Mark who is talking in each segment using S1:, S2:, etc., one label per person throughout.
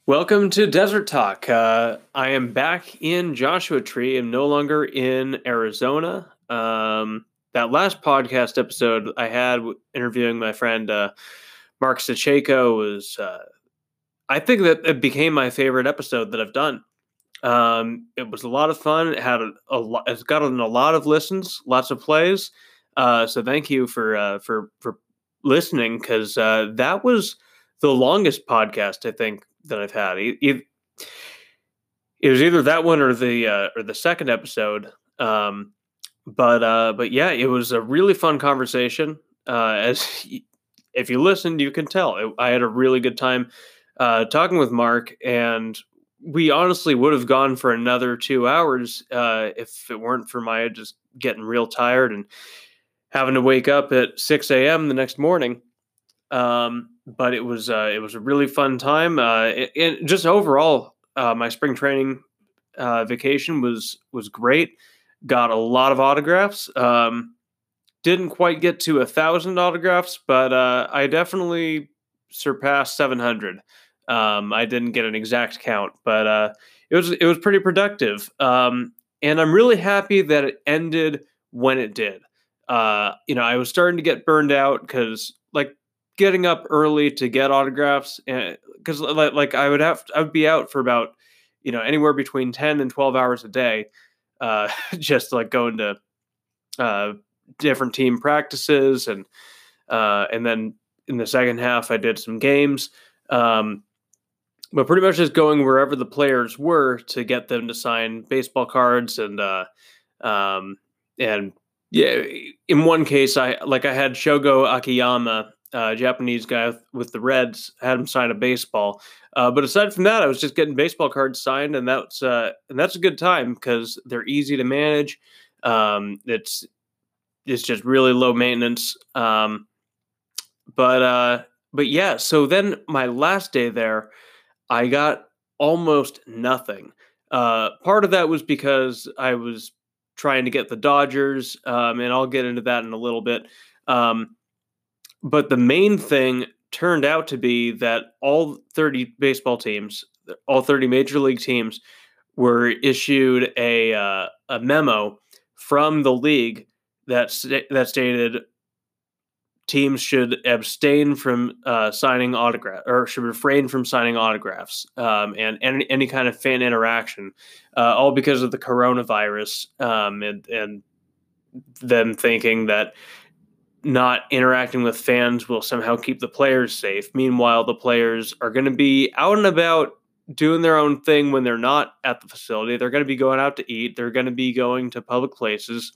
S1: Welcome to Desert Talk. I am back in Joshua Tree. I'm no longer in Arizona. That last podcast episode I had interviewing my friend Mark Sacheko was, I think that it became my favorite episode that I've done. It was a lot of fun. It had a lot. It's gotten a lot of listens, lots of plays. So thank you for listening because that was the longest podcast I think that I've had. It was either that one or the second episode. But yeah, it was a really fun conversation. If you listened, you can tell I had a really good time talking with Mark, and we honestly would have gone for another 2 hours if it weren't for Maya just getting real tired and having to wake up at 6 a.m. the next morning. But it was a really fun time. Just overall, my spring training vacation was great. Got a lot of autographs. Didn't quite get to 1,000 autographs, but I definitely surpassed 700. I didn't get an exact count, but it was pretty productive. And I'm really happy that it ended when it did. I was starting to get burned out because like getting up early to get autographs, because like I would be out for about anywhere between 10 and 12 hours a day, just like going to uh, different team practices and then in the second half I did some games. But pretty much just going wherever the players were to get them to sign baseball cards and yeah, in one case I had Shogo Akiyama, Japanese guy with the Reds, had him sign a baseball. But aside from that, I was just getting baseball cards signed, and that's a good time because they're easy to manage. It's just really low maintenance. But yeah, so then my last day there, I got almost nothing. Part of that was because I was trying to get the Dodgers, and I'll get into that in a little bit. But the main thing turned out to be that all 30 baseball teams, all 30 major league teams, were issued a memo from the league that stated teams should abstain from signing autograph or should refrain from signing autographs, and any kind of fan interaction, all because of the coronavirus, and them thinking that not interacting with fans will somehow keep the players safe. Meanwhile, the players are going to be out and about doing their own thing when they're not at the facility. They're going to be going out to eat. They're going to be going to public places.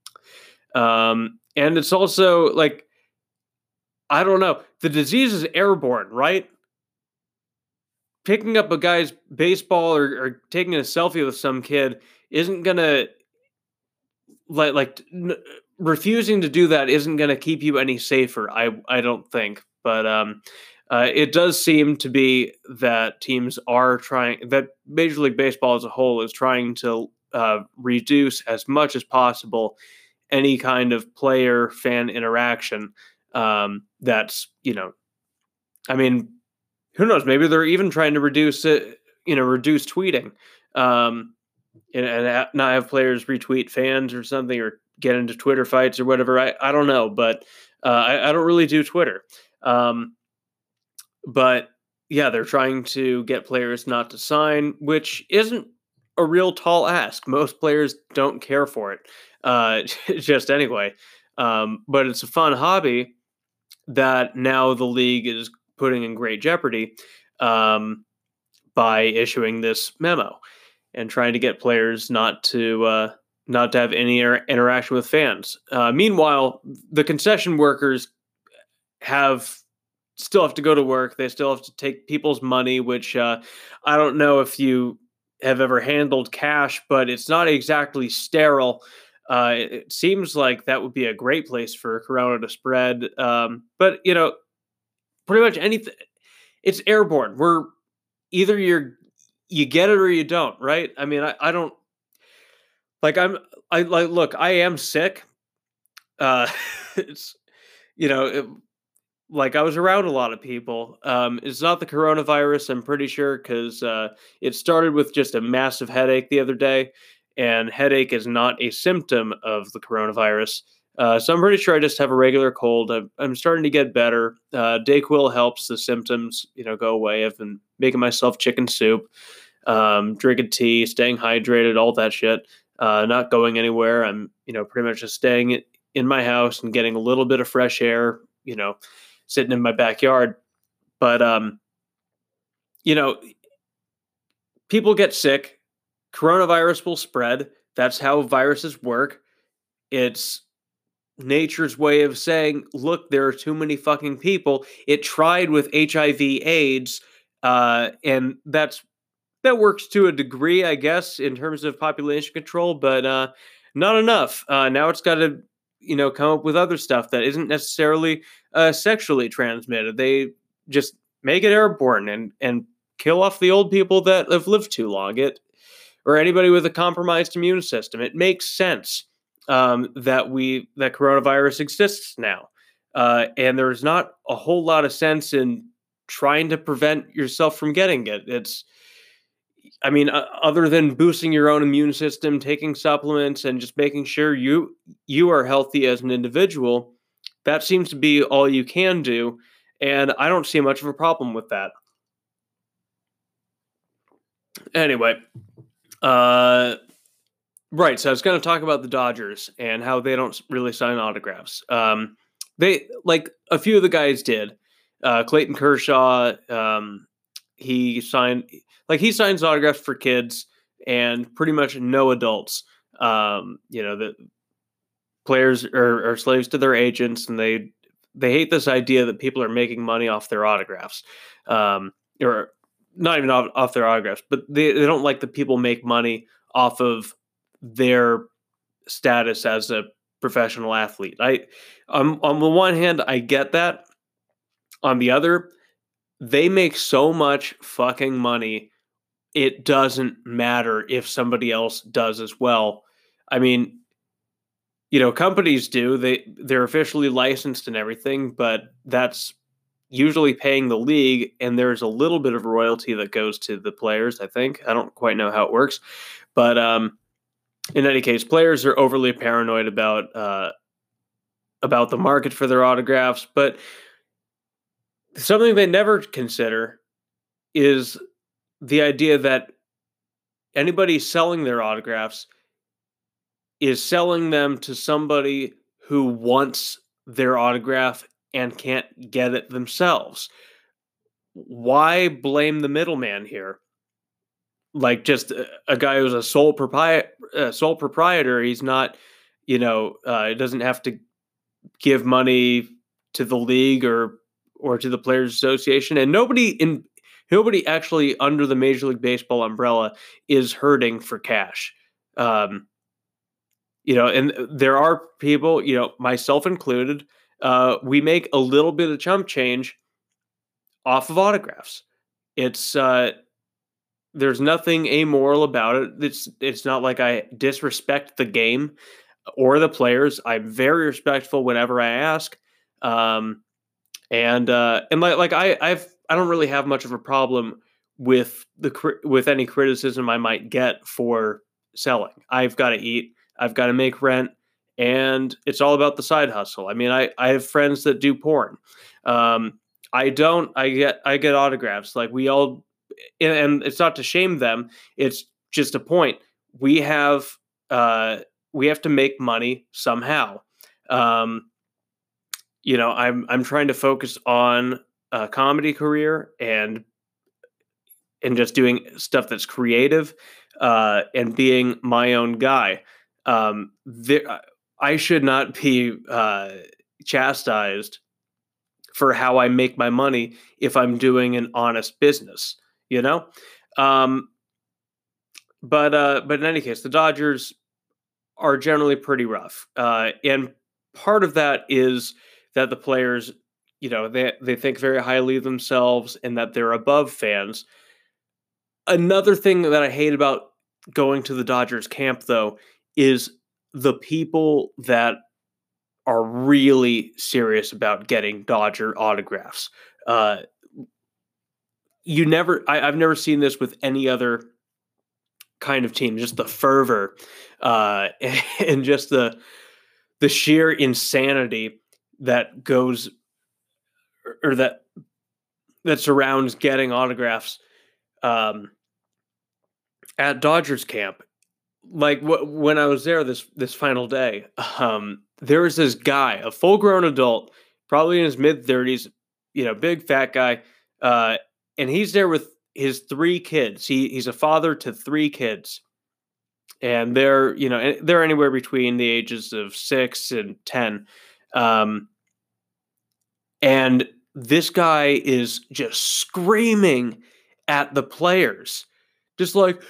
S1: And it's also like, I don't know. The disease is airborne, right? Picking up a guy's baseball or taking a selfie with some kid isn't gonna refusing to do that isn't gonna keep you any safer. I don't think, but it does seem to be that Major League Baseball as a whole is trying to reduce as much as possible any kind of player fan interaction. That's I mean, who knows? Maybe they're even trying to reduce it, reduce tweeting, and not have players retweet fans or something, or get into Twitter fights or whatever. I don't know, but I don't really do Twitter. But yeah, they're trying to get players not to sign, which isn't a real tall ask. Most players don't care for it, just anyway. But it's a fun hobby that now the league is putting in great jeopardy, by issuing this memo and trying to get players not to have any interaction with fans. Meanwhile, the concession workers have still have to go to work. They still have to take people's money, which I don't know if you have ever handled cash, but it's not exactly sterile. It seems like that would be a great place for corona to spread. But pretty much anything. It's airborne. Either you get it or you don't, right? I mean, I don't like I like look, I am sick. Uh it's you know, like I was around a lot of people. It's not the coronavirus, I'm pretty sure, because it started with just a massive headache the other day, and headache is not a symptom of the coronavirus. So I'm pretty sure I just have a regular cold. I'm starting to get better. Dayquil helps the symptoms, go away. I've been making myself chicken soup, drinking tea, staying hydrated, all that shit. Not going anywhere. I'm, pretty much just staying in my house and getting a little bit of fresh air. Sitting in my backyard. But you know, people get sick. Coronavirus will spread. That's how viruses work. It's nature's way of saying, look, there are too many fucking people. It tried with HIV/AIDS, and that works to a degree, I guess, in terms of population control, but not enough. Now it's got to, come up with other stuff that isn't necessarily sexually transmitted. They just make it airborne and kill off the old people that have lived too long. Or anybody with a compromised immune system. It makes sense that coronavirus exists now, and there's not a whole lot of sense in trying to prevent yourself from getting it. Other than boosting your own immune system, taking supplements, and just making sure you are healthy as an individual, that seems to be all you can do, and I don't see much of a problem with that. Anyway, right, so I was going to talk about the Dodgers and how they don't really sign autographs. They like a few of the guys did. Clayton Kershaw, he signs autographs for kids and pretty much no adults. The players are slaves to their agents, and they hate this idea that people are making money off their autographs, or not even off their autographs, but they don't like that people make money off of their status as a professional athlete. On the one hand, I get that. On the other, they make so much fucking money, it doesn't matter if somebody else does as well. I mean, companies do. They're officially licensed and everything, but that's usually paying the league, and there's a little bit of royalty that goes to the players, I think. I don't quite know how it works. But in any case, players are overly paranoid about the market for their autographs, but something they never consider is the idea that anybody selling their autographs is selling them to somebody who wants their autograph and can't get it themselves. Why blame the middleman here? Like, just a guy who's a sole proprietor, he's not, doesn't have to give money to the league or to the Players Association, and nobody actually under the Major League Baseball umbrella is hurting for cash. And there are people, myself included, we make a little bit of chump change off of autographs. It's there's nothing amoral about it. It's not like I disrespect the game or the players. I'm very respectful whenever I ask. And I don't really have much of a problem with with any criticism I might get for selling. I've got to eat. I've got to make rent, and it's all about the side hustle. I mean, I have friends that do porn. I don't. I get autographs. Like, we all, and it's not to shame them. It's just a point. We have to make money somehow. I'm trying to focus on a comedy career and just doing stuff that's creative, and being my own guy. I should not be chastised for how I make my money if I'm doing an honest business, you know? But in any case, the Dodgers are generally pretty rough. And part of that is that the players, they think very highly of themselves and that they're above fans. Another thing that I hate about going to the Dodgers camp, though, is the people that are really serious about getting Dodger autographs. Uh, I've never seen this with any other kind of team. Just the fervor, uh, and just the sheer insanity that goes or that surrounds getting autographs um, at Dodgers camp. Like when I was there this final day, there was this guy, a full grown adult, probably in his mid 30s, big fat guy, uh, and he's there with his three kids. He's a father to three kids, and they're anywhere between the ages of 6 and 10, um, and this guy is just screaming at the players, just like,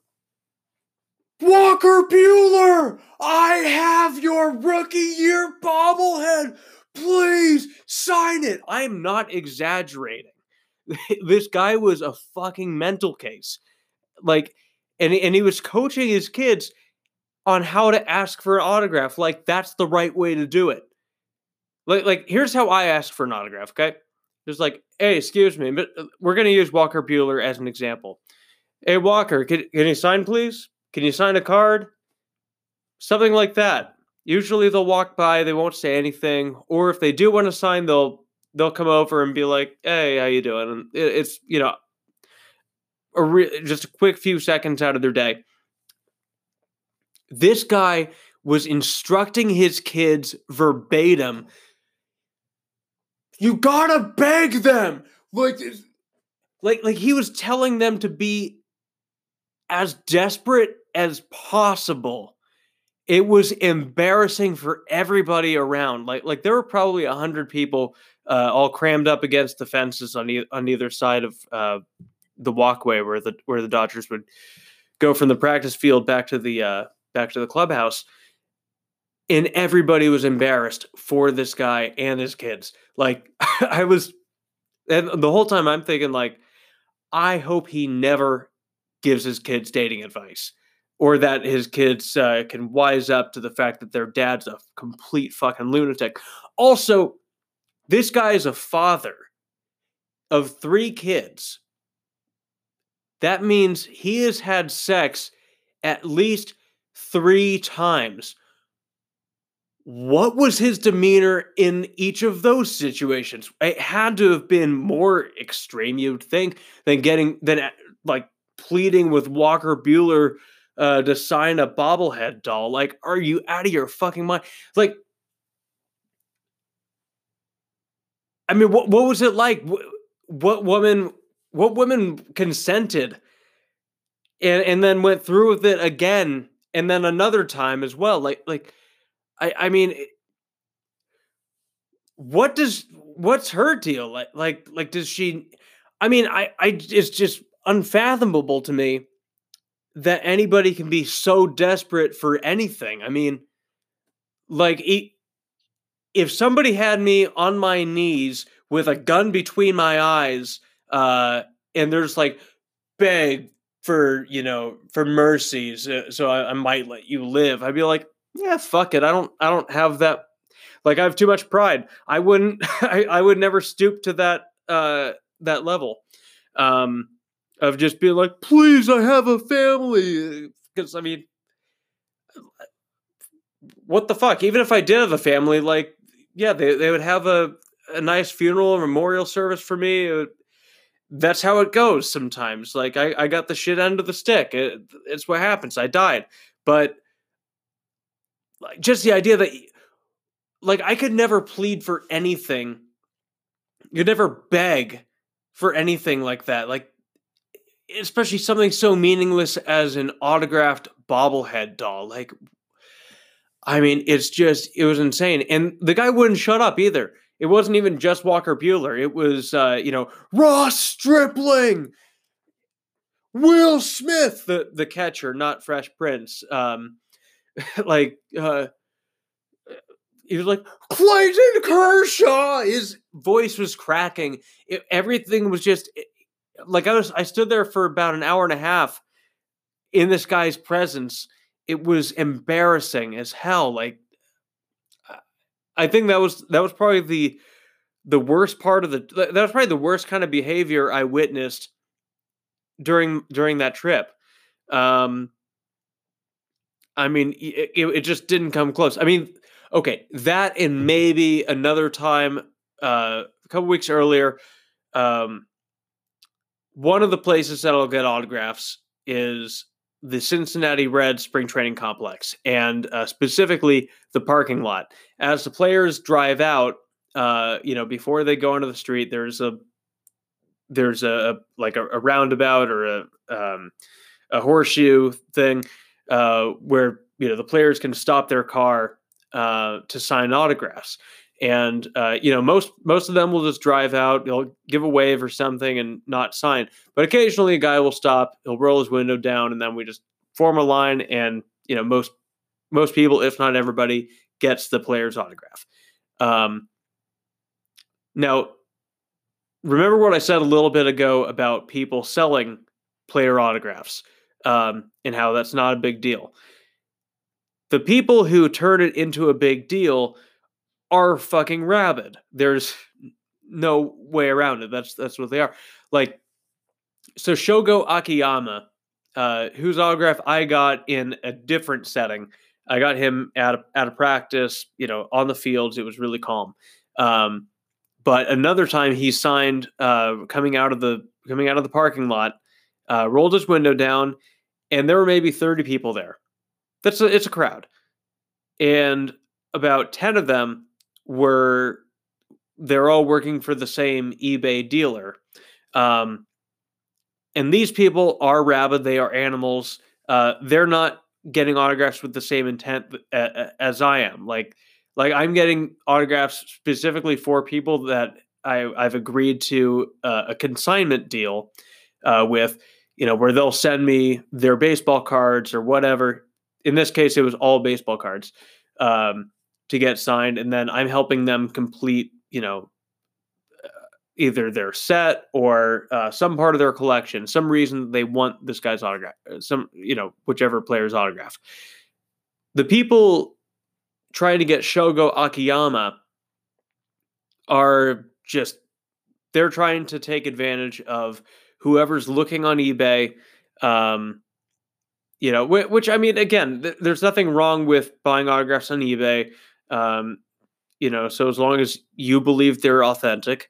S1: Walker Bueller, I have your rookie year bobblehead. Please sign it. I'm not exaggerating. This guy was a fucking mental case. Like, and he was coaching his kids on how to ask for an autograph. Like, that's the right way to do it. Like here's how I ask for an autograph, okay? Just like, hey, excuse me, but we're going to use Walker Bueller as an example. Hey, Walker, can you sign, please? Can you sign a card? Something like that. Usually they'll walk by, they won't say anything, or if they do want to sign, they'll come over and be like, "Hey, how you doing?" And it's just a quick few seconds out of their day. This guy was instructing his kids verbatim. You gotta beg them, like he was telling them to be as desperate as possible. It was embarrassing for everybody around. Like there were probably 100 people all crammed up against the fences on either side of the walkway where the Dodgers would go from the practice field back to the clubhouse, and everybody was embarrassed for this guy and his kids. Like and the whole time I'm thinking, like, I hope he never gives his kids dating advice, or that his kids can wise up to the fact that their dad's a complete fucking lunatic. Also, this guy is a father of three kids. That means he has had sex at least 3 times. What was his demeanor in each of those situations? It had to have been more extreme, you'd think, than like pleading with Walker Bueller to sign a bobblehead doll. Like, are you out of your fucking mind? Like, I mean, what was it like? What women consented and then went through with it again, and then another time as well? I mean, what's her deal? Like does she? I mean, it's just unfathomable to me that anybody can be so desperate for anything. I mean, like if somebody had me on my knees with a gun between my eyes, and there's like, beg for mercy, so I might let you live, I'd be like, yeah, fuck it. I don't have that. Like, I have too much pride. I wouldn't. I would never stoop to that level, of just being like, please, I have a family. Because I mean, what the fuck? Even if I did have a family, like, yeah, they would have a nice funeral or memorial service for me. That's how it goes sometimes. Like, I got the shit end of the stick. It's what happens. I died. But like, just the idea that, like, I could never plead for anything. You'd never beg for anything like that. Like, especially something so meaningless as an autographed bobblehead doll. Like, I mean, it was insane. And the guy wouldn't shut up either. It wasn't even just Walker Bueller. It was, Ross Stripling, Will Smith, the catcher, not Fresh Prince. Like, he was like, Clayton Kershaw. His voice was cracking. Everything was just like, I stood there for about an hour and a half in this guy's presence. It was embarrassing as hell. Like, I think that was probably the worst part of that was probably the worst kind of behavior I witnessed during that trip. Um, I mean, it just didn't come close. I mean, okay, that and maybe another time, a couple weeks earlier, um, one of the places that I'll get autographs is the Cincinnati Reds spring training complex, and specifically the parking lot. As the players drive out, before they go onto the street, there's a like a roundabout or a horseshoe thing where the players can stop their car to sign autographs. And most of them will just drive out, they'll give a wave or something and not sign. But occasionally a guy will stop, he'll roll his window down, and then we just form a line, and most people, if not everybody, gets the player's autograph. Now, remember what I said a little bit ago about people selling player autographs, and how that's not a big deal. The people who turn it into a big deal are fucking rabid. There's no way around it. That's what they are. Like, so Shogo Akiyama, whose autograph I got in a different setting. I got him at a practice, on the fields. It was really calm. But another time he signed, coming out of the parking lot, rolled his window down, and there were maybe 30 people there. It's a crowd, and about 10 of them they're all working for the same eBay dealer. And these people are rabid. They are animals. They're not getting autographs with the same intent as I am. Like I'm getting autographs specifically for people that I've agreed to a consignment deal with, where they'll send me their baseball cards or whatever. In this case, it was all baseball cards to get signed, and then I'm helping them complete, either their set or some part of their collection, some reason they want this guy's autograph, whichever player's autograph. The people trying to get Shogo Akiyama they're trying to take advantage of whoever's looking on eBay. Which, I mean, again, there's nothing wrong with buying autographs on eBay. So as long as you believe they're authentic.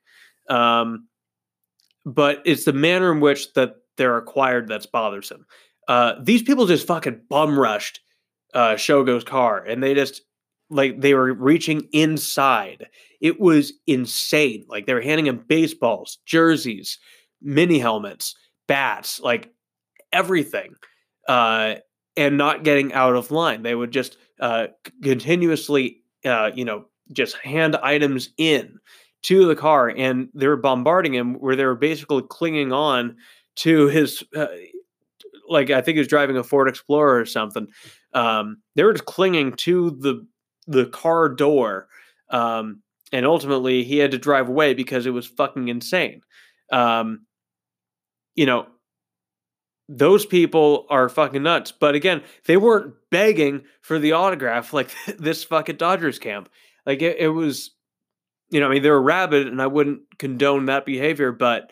S1: But it's the manner in which that they're acquired that's bothersome. These people just fucking bum rushed Shogo's car, and they were reaching inside. It was insane. Like, they were handing him baseballs, jerseys, mini helmets, bats, like everything, and not getting out of line. They would just continuously, just hand items in to the car, and they were bombarding him, where they were basically clinging on to his, I think he was driving a Ford Explorer or something. They were just clinging to the car door, and ultimately he had to drive away because it was fucking insane. Those people are fucking nuts. But again, they weren't begging for the autograph like this fucking Dodgers camp. Like, it was, they were rabid, and I wouldn't condone that behavior. But,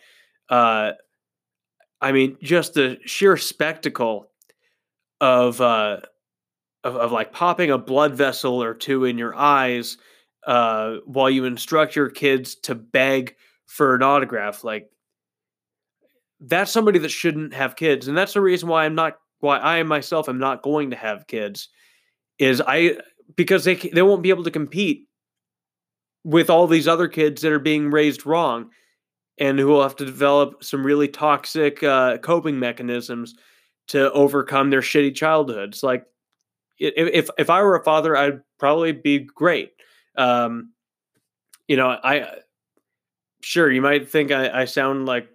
S1: just the sheer spectacle of like popping a blood vessel or two in your eyes while you instruct your kids to beg for an autograph, like, that's somebody that shouldn't have kids. And that's the reason why I myself am not going to have kids, because they won't be able to compete with all these other kids that are being raised wrong, and who will have to develop some really toxic coping mechanisms to overcome their shitty childhoods. Like, if I were a father, I'd probably be great. Sure, you might think I sound like,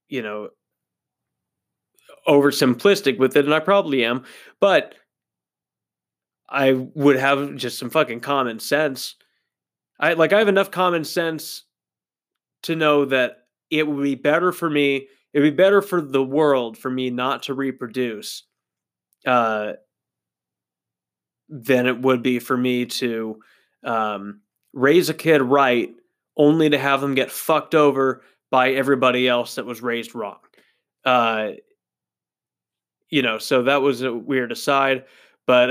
S1: oversimplistic with it, and I probably am, but I would have just some fucking common sense. I have enough common sense to know that it would be better for me, it'd be better for the world for me not to reproduce than it would be for me to raise a kid right only to have them get fucked over by everybody else that was raised wrong. Uh, so that was a weird aside, but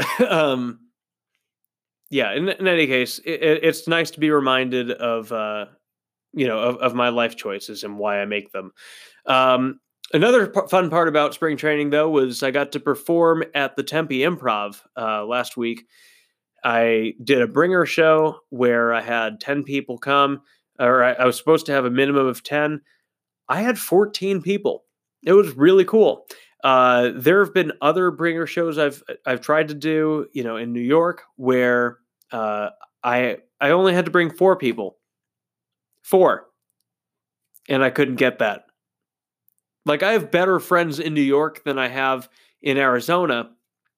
S1: yeah. In any case, it's nice to be reminded of of my life choices and why I make them. Um, Another fun part about spring training, though, was I got to perform at the Tempe Improv last week. I did a bringer show where I had 10 people come, or I was supposed to have a minimum of 10. I had 14 people. It was really cool. There have been other bringer shows I've tried to do, in New York, where uh, I only had to bring 4 people, 4, and I couldn't get that. Like, I have better friends in New York than I have in Arizona,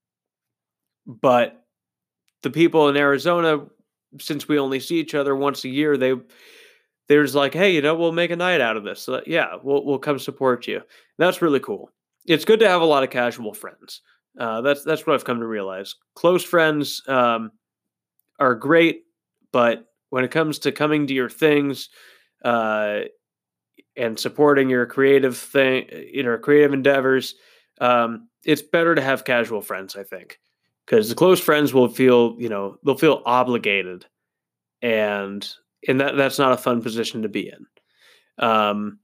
S1: but the people in Arizona, since we only see each other once a year, there's like, hey, we'll make a night out of this. So yeah, we'll come support you. That's really cool. It's good to have a lot of casual friends. That's what I've come to realize. Close friends are great, but when it comes to coming to your things uh, and supporting your creative endeavors, it's better to have casual friends, I think, because the close friends will feel, they'll feel obligated, and that's not a fun position to be in. Um,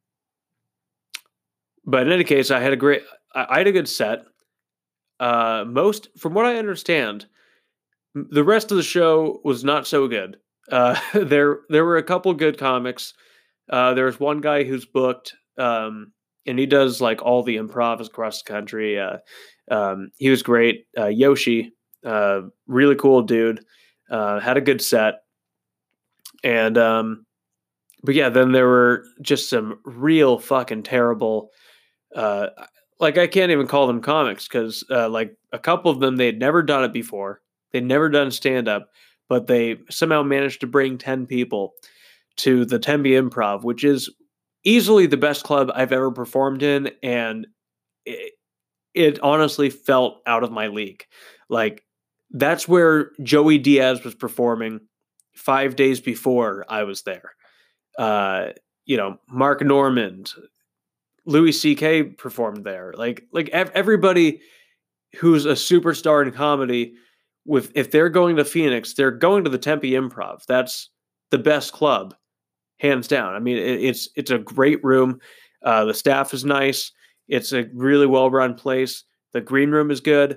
S1: but in any case, I had a good set. Most, from what I understand, the rest of the show was not so good. There were a couple good comics. There's one guy who's booked, and he does like all the improv across the country. He was great. Yoshi, really cool dude. Had a good set, and but yeah, then there were just some real fucking terrible. Uh, like, I can't even call them comics because like a couple of them, they'd never done it before. They'd never done stand up, but they somehow managed to bring 10 people to the Tempe Improv, which is easily the best club I've ever performed in, and it honestly felt out of my league. Like, that's where Joey Diaz was performing 5 days before I was there. Uh, Mark Normand, Louis C.K. performed there. Like everybody who's a superstar in comedy, if they're going to Phoenix, they're going to the Tempe Improv. That's the best club, hands down. I mean, it's a great room. The staff is nice. It's a really well run place. The green room is good.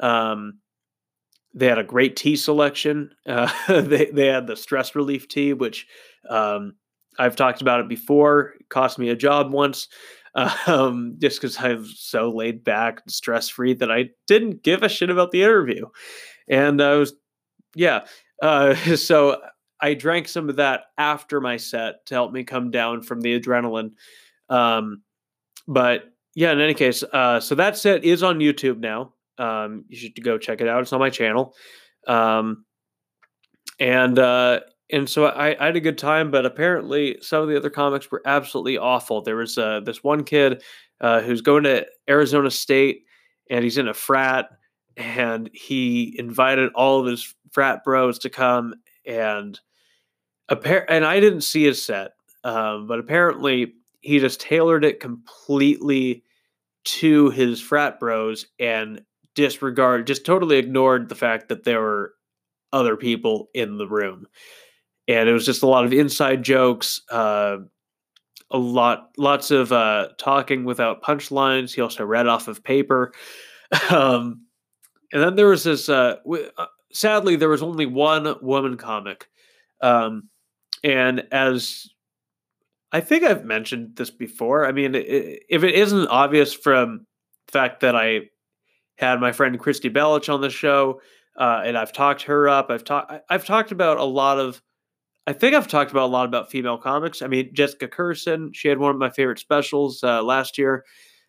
S1: They had a great tea selection. They had the stress relief tea, which I've talked about it before. It cost me a job once, just because I'm so laid back and stress free that I didn't give a shit about the interview. And I was, yeah. So I drank some of that after my set to help me come down from the adrenaline. But yeah, in any case, so that set is on YouTube now. You should go check it out. It's on my channel. Um, and so I had a good time, but apparently some of the other comics were absolutely awful. There was this one kid who's going to Arizona State, and he's in a frat, and he invited all of his frat bros to come, and and I didn't see his set, but apparently he just tailored it completely to his frat bros and just totally ignored the fact that there were other people in the room. And it was just a lot of inside jokes, lots of talking without punchlines. He also read off of paper. And then there was this, sadly, there was only one woman comic. And as I think I've mentioned this before, I mean, if it isn't obvious from the fact that I had my friend Christy Bellich on the show, and I've talked her up. I've talked about a lot of. I think I've talked about a lot about female comics. I mean, Jessica Curson, she had one of my favorite specials last year.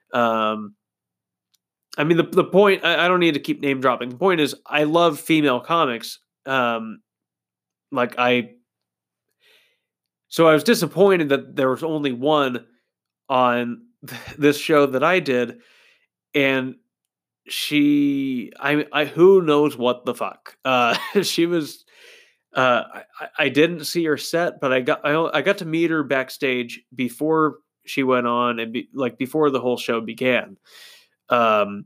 S1: I mean, the point. I don't need to keep name dropping. The point is, I love female comics. Like I. So I was disappointed that there was only one on this show that I did, and I who knows what the fuck. She was I didn't see her set, but I got to meet her backstage before she went on and like before the whole show began. Um,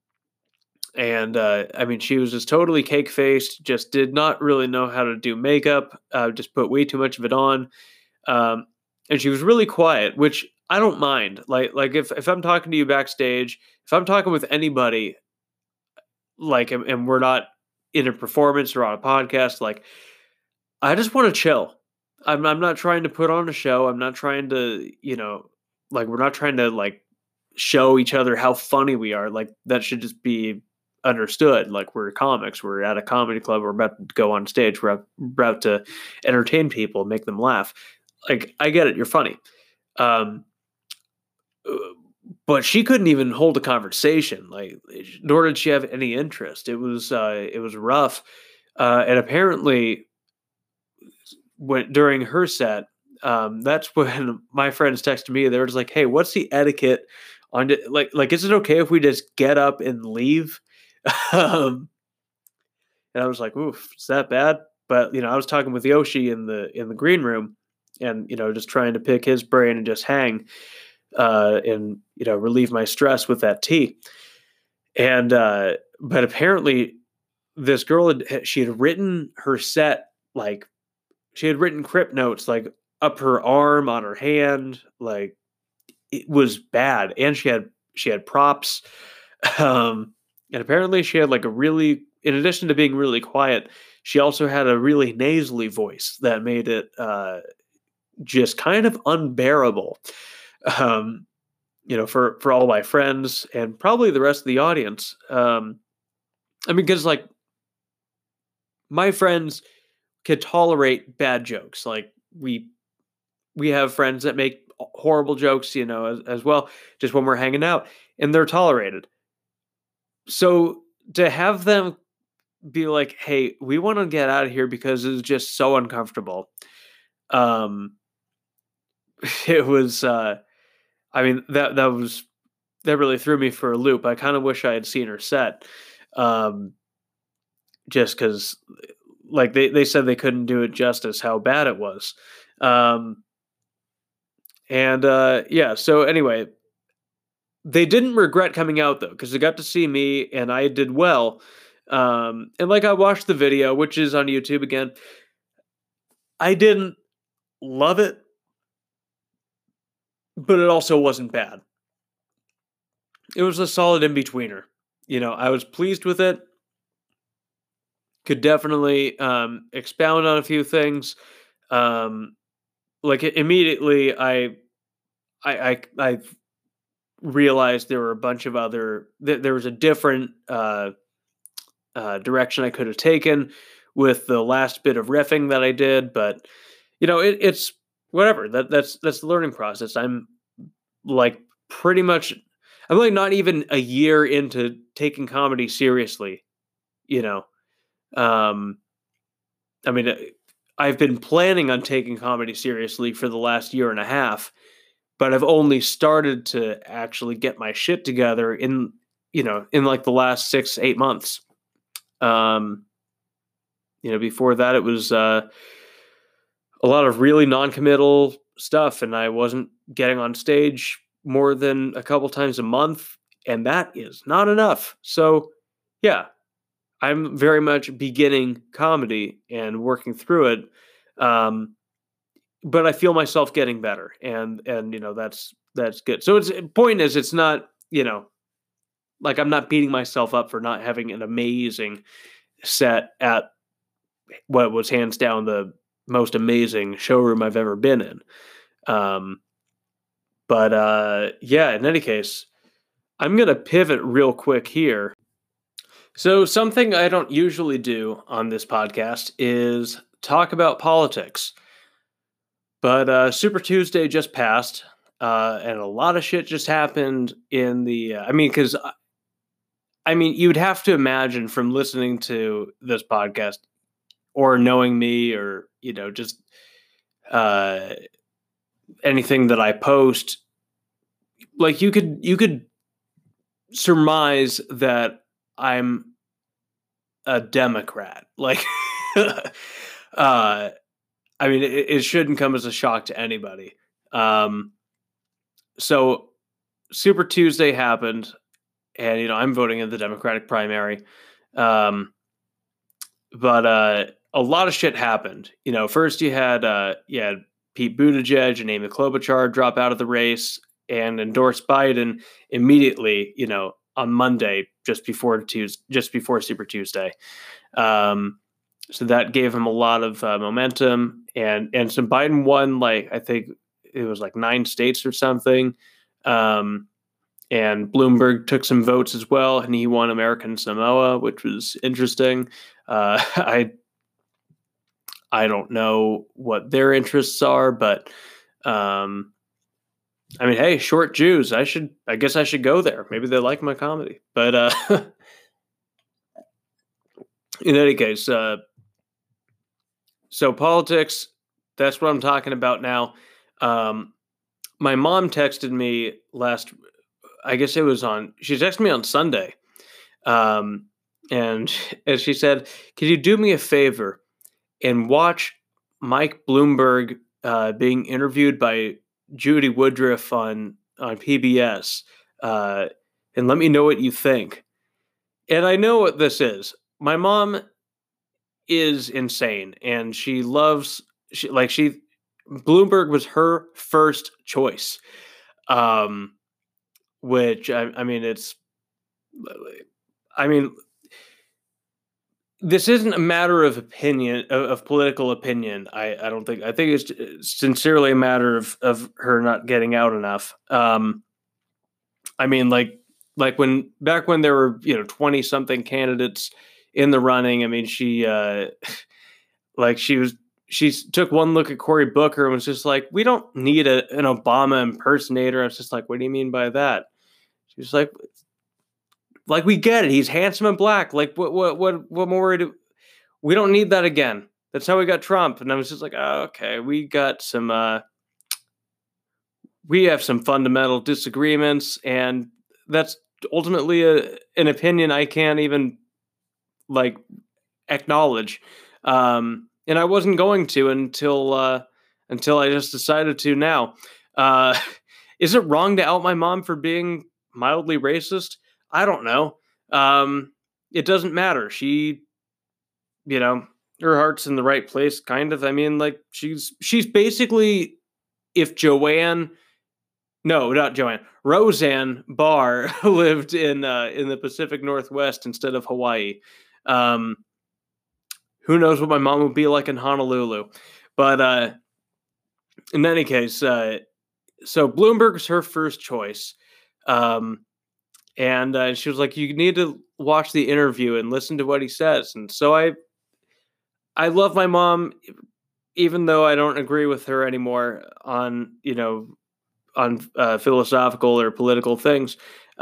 S1: and I mean, she was just totally cake faced, just did not really know how to do makeup, just put way too much of it on. Um, and she was really quiet, which I don't mind. Like if I'm talking to you backstage, if I'm talking with anybody, like and we're not in a performance or on a podcast, like I just want to chill. I'm not trying to put on a show. I'm not trying to, like we're not trying to like show each other how funny we are. Like that should just be understood. Like we're comics. We're at a comedy club. We're about to go on stage. We're about to entertain people, make them laugh. Like I get it. You're funny. Um, uh, but she couldn't even hold a conversation. Like nor did she have any interest. It was rough. And apparently when during her set, that's when my friends texted me. They were just like, "Hey, what's the etiquette on it? Like, is it okay if we just get up and leave?" um, and I was like, "Oof, is that bad?" But I was talking with Yoshi in the green room, and just trying to pick his brain and just hang, and relieve my stress with that tea. And but apparently, this girl she had written her set like she had written crypt notes, like, up her arm, on her hand, like, it was bad, and she had props, um, and apparently she had, like, a really in addition to being really quiet, she also had a really nasally voice that made it, just kind of unbearable, um, for all my friends and probably the rest of the audience, I mean, because like, my friends could tolerate bad jokes, like, we have friends that make horrible jokes, as well, just when we're hanging out, and they're tolerated. So to have them be like, "Hey, we want to get out of here because it's just so uncomfortable." Um, it was, I mean, that really threw me for a loop. I kind of wish I had seen her set, um, just because, like, they said they couldn't do it justice how bad it was. Um, and yeah, so anyway, they didn't regret coming out though, because they got to see me and I did well. And like I watched the video, which is on YouTube again. I didn't love it, but it also wasn't bad. It was a solid in betweener. I was pleased with it. Could definitely expound on a few things. Um, like immediately, I realized there were a bunch of other. There was a different direction I could have taken with the last bit of riffing that I did, but it's whatever. That's the learning process. I'm like pretty much I'm like not even a year into taking comedy seriously, you know. Um I mean I've been planning on taking comedy seriously for the last year and a half, but I've only started to actually get my shit together in like the last 6 8 months. Um Before that, it was a lot of really non-committal stuff, and I wasn't getting on stage more than a couple times a month, and that is not enough. So, yeah, I'm very much beginning comedy and working through it, um, but I feel myself getting better, and that's good. So it's point is, it's not like I'm not beating myself up for not having an amazing set at what was hands down the most amazing showroom I've ever been in. Um, but yeah, in any case, I'm gonna pivot real quick here. So something I don't usually do on this podcast is talk about politics. But Super Tuesday just passed, and a lot of shit just happened in the. I mean, because I mean, you'd have to imagine from listening to this podcast or knowing me, or just uh, anything that I post, like you could surmise that I'm a Democrat. Like Uh, I mean, it shouldn't come as a shock to anybody. So Super Tuesday happened, and I'm voting in the Democratic primary. Um, but a lot of shit happened. First you had Pete Buttigieg and Amy Klobuchar drop out of the race and endorse Biden immediately. On Monday, just before Super Tuesday. So that gave him a lot of momentum, and so Biden won, like, I think it was like 9 states or something. And Bloomberg took some votes as well, and he won American Samoa, which was interesting. I don't know what their interests are, but I mean, hey, short Jews. I guess I should go there. Maybe they like my comedy. But in any case, so politics. That's what I'm talking about now. My mom texted me last. I guess it was on. She texted me on Sunday, and as she said, "Could you do me a favor and watch Mike Bloomberg being interviewed by Judy Woodruff on PBS, and let me know what you think." And I know what this is. My mom is insane, and she loves Bloomberg was her first choice. Which I mean, I mean, this isn't a matter of opinion, of political opinion. I don't think. I think it's sincerely a matter of her not getting out enough. I mean, like back when there were 20 something candidates in the running. I mean, like she took one look at Cory Booker and was just like, we don't need an Obama impersonator. I was just like, what do you mean by that? She was like we get it. He's handsome and black. Like what more do we don't need that again. That's how we got Trump. And I was just like, oh, okay, we have some fundamental disagreements, and that's ultimately an opinion I can't even like acknowledge. And I wasn't going to until I just decided to now. Uh, is it wrong to out my mom for being mildly racist? I don't know. It doesn't matter. She, her heart's in the right place, kind of. I mean, like she's basically if Roseanne Barr lived in the Pacific Northwest instead of Hawaii. Who knows what my mom would be like in Honolulu? But in any case, so Bloomberg's her first choice. And she was like, you need to watch the interview and listen to what he says. And so I love my mom, even though I don't agree with her anymore on philosophical or political things.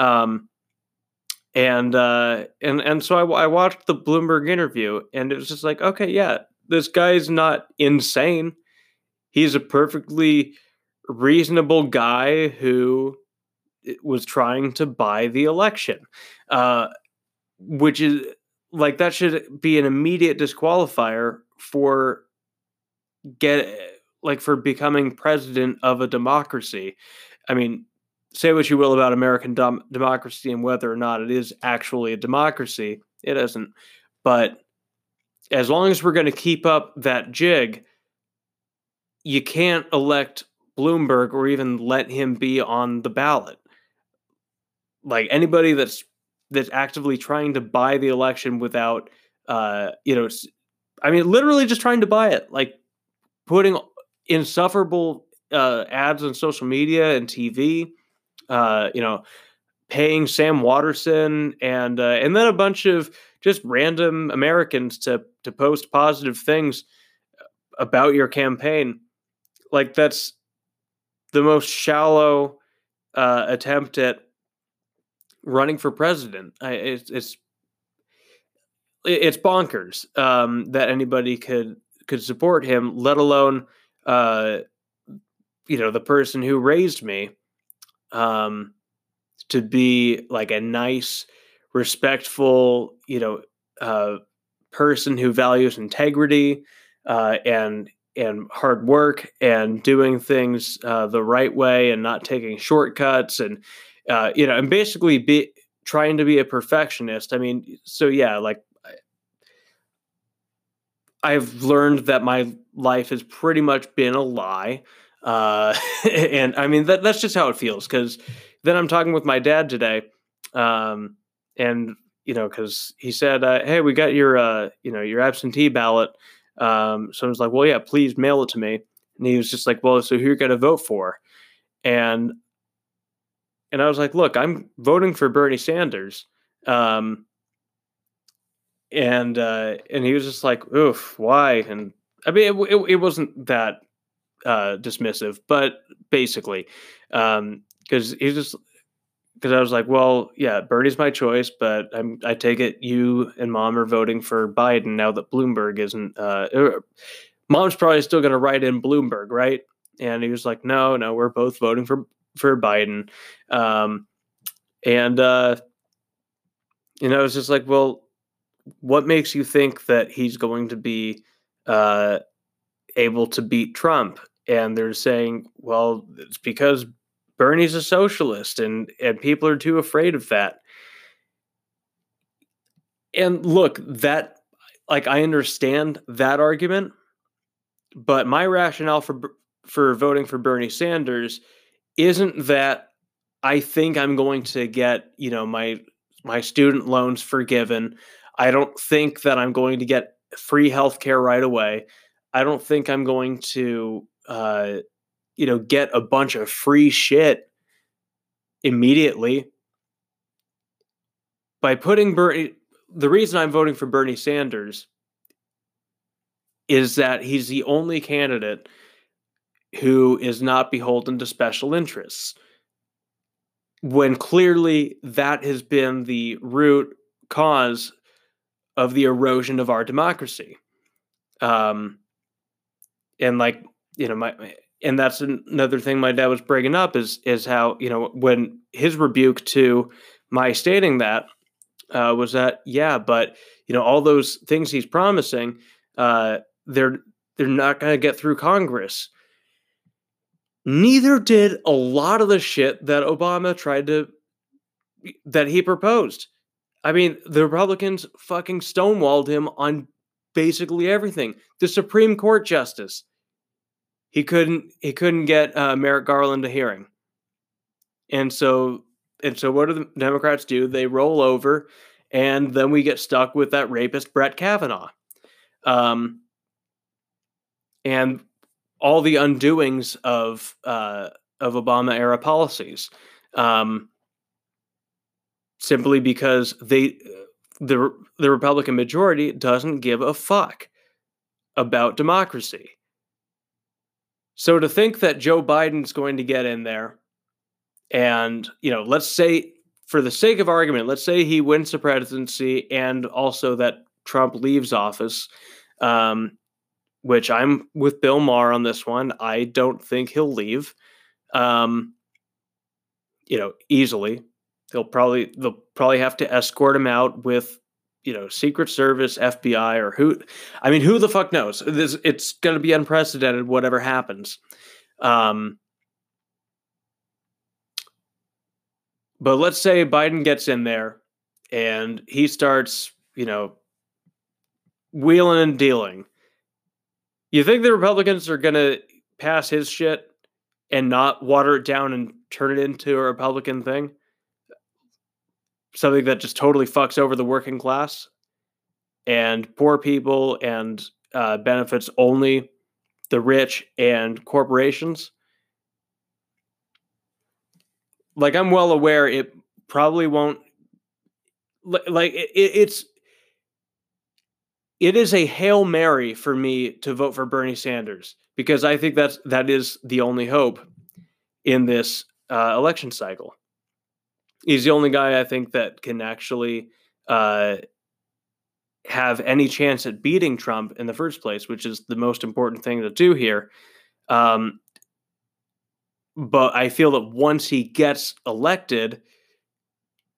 S1: And so I watched the Bloomberg interview, and it was just like, okay, yeah, this guy's not insane. He's a perfectly reasonable guy who was trying to buy the election, which is like that should be an immediate disqualifier for for becoming president of a democracy. I mean, say what you will about American democracy and whether or not it is actually a democracy, it isn't. But as long as we're going to keep up that jig, you can't elect Bloomberg or even let him be on the ballot. Like anybody that's actively trying to buy the election without, I mean, literally just trying to buy it, like putting insufferable ads on social media and TV, paying Sam Waterston and then a bunch of just random Americans to post positive things about your campaign. Like that's the most shallow attempt at running for president. It's bonkers that anybody could support him, let alone the person who raised me, to be like a nice, respectful, person who values integrity. and hard work and doing things the right way and not taking shortcuts and and basically be trying to be a perfectionist. I mean, so yeah, like I've learned that my life has pretty much been a lie. And I mean that's just how it feels because then I'm talking with my dad today, um, and because he said, "Hey, we got your absentee ballot." So I was like, "Well, yeah, please mail it to me." And he was just like, "Well, so who you're going to vote for?" And and I was like, "Look, I'm voting for Bernie Sanders." Um, and he was just like, "Oof, why?" And I mean, it wasn't that dismissive, but basically, because he's just because I was like, "Well, yeah, Bernie's my choice, but I take it you and mom are voting for Biden now that Bloomberg isn't. Mom's probably still going to write in Bloomberg, right?" And he was like, "No, no, we're both voting for Biden." Um, and it's just like, well, what makes you think that he's going to be uh, able to beat Trump? And they're saying, well, it's because Bernie's a socialist, and people are too afraid of that. And look, that like I understand that argument, but my rationale for voting for Bernie Sanders isn't that I think I'm going to get, my student loans forgiven. I don't think that I'm going to get free healthcare right away. I don't think I'm going to get a bunch of free shit immediately. By putting Bernie The reason I'm voting for Bernie Sanders is that he's the only candidate who is not beholden to special interests, when clearly that has been the root cause of the erosion of our democracy. Um, and like, and that's another thing my dad was bringing up is how, when his rebuke to my stating that was that, yeah, but all those things he's promising, uh, they're they're not going to get through Congress. Neither did a lot of the shit that he proposed. I mean, the Republicans fucking stonewalled him on basically everything. The Supreme Court justice, he couldn't get Merrick Garland a hearing, and so what do the Democrats do? They roll over, and then we get stuck with that rapist Brett Kavanaugh, and all the undoings of Obama era policies. Um, Simply because the Republican majority doesn't give a fuck about democracy. So to think that Joe Biden's going to get in there and, let's say for the sake of argument, let's say he wins the presidency and also that Trump leaves office, which I'm with Bill Maher on this one. I don't think he'll leave, um, easily. They'll probably have to escort him out with, Secret Service, FBI, or who. I mean, who the fuck knows? It's going to be unprecedented. Whatever happens, um, but let's say Biden gets in there and he starts, wheeling and dealing. You think the Republicans are going to pass his shit and not water it down and turn it into a Republican thing? Something that just totally fucks over the working class and poor people and benefits only the rich and corporations. Like, I'm well aware it probably won't. Like it is a Hail Mary for me to vote for Bernie Sanders because I think that is the only hope in this election cycle. He's the only guy I think that can actually have any chance at beating Trump in the first place, which is the most important thing to do here. Um, but I feel that once he gets elected,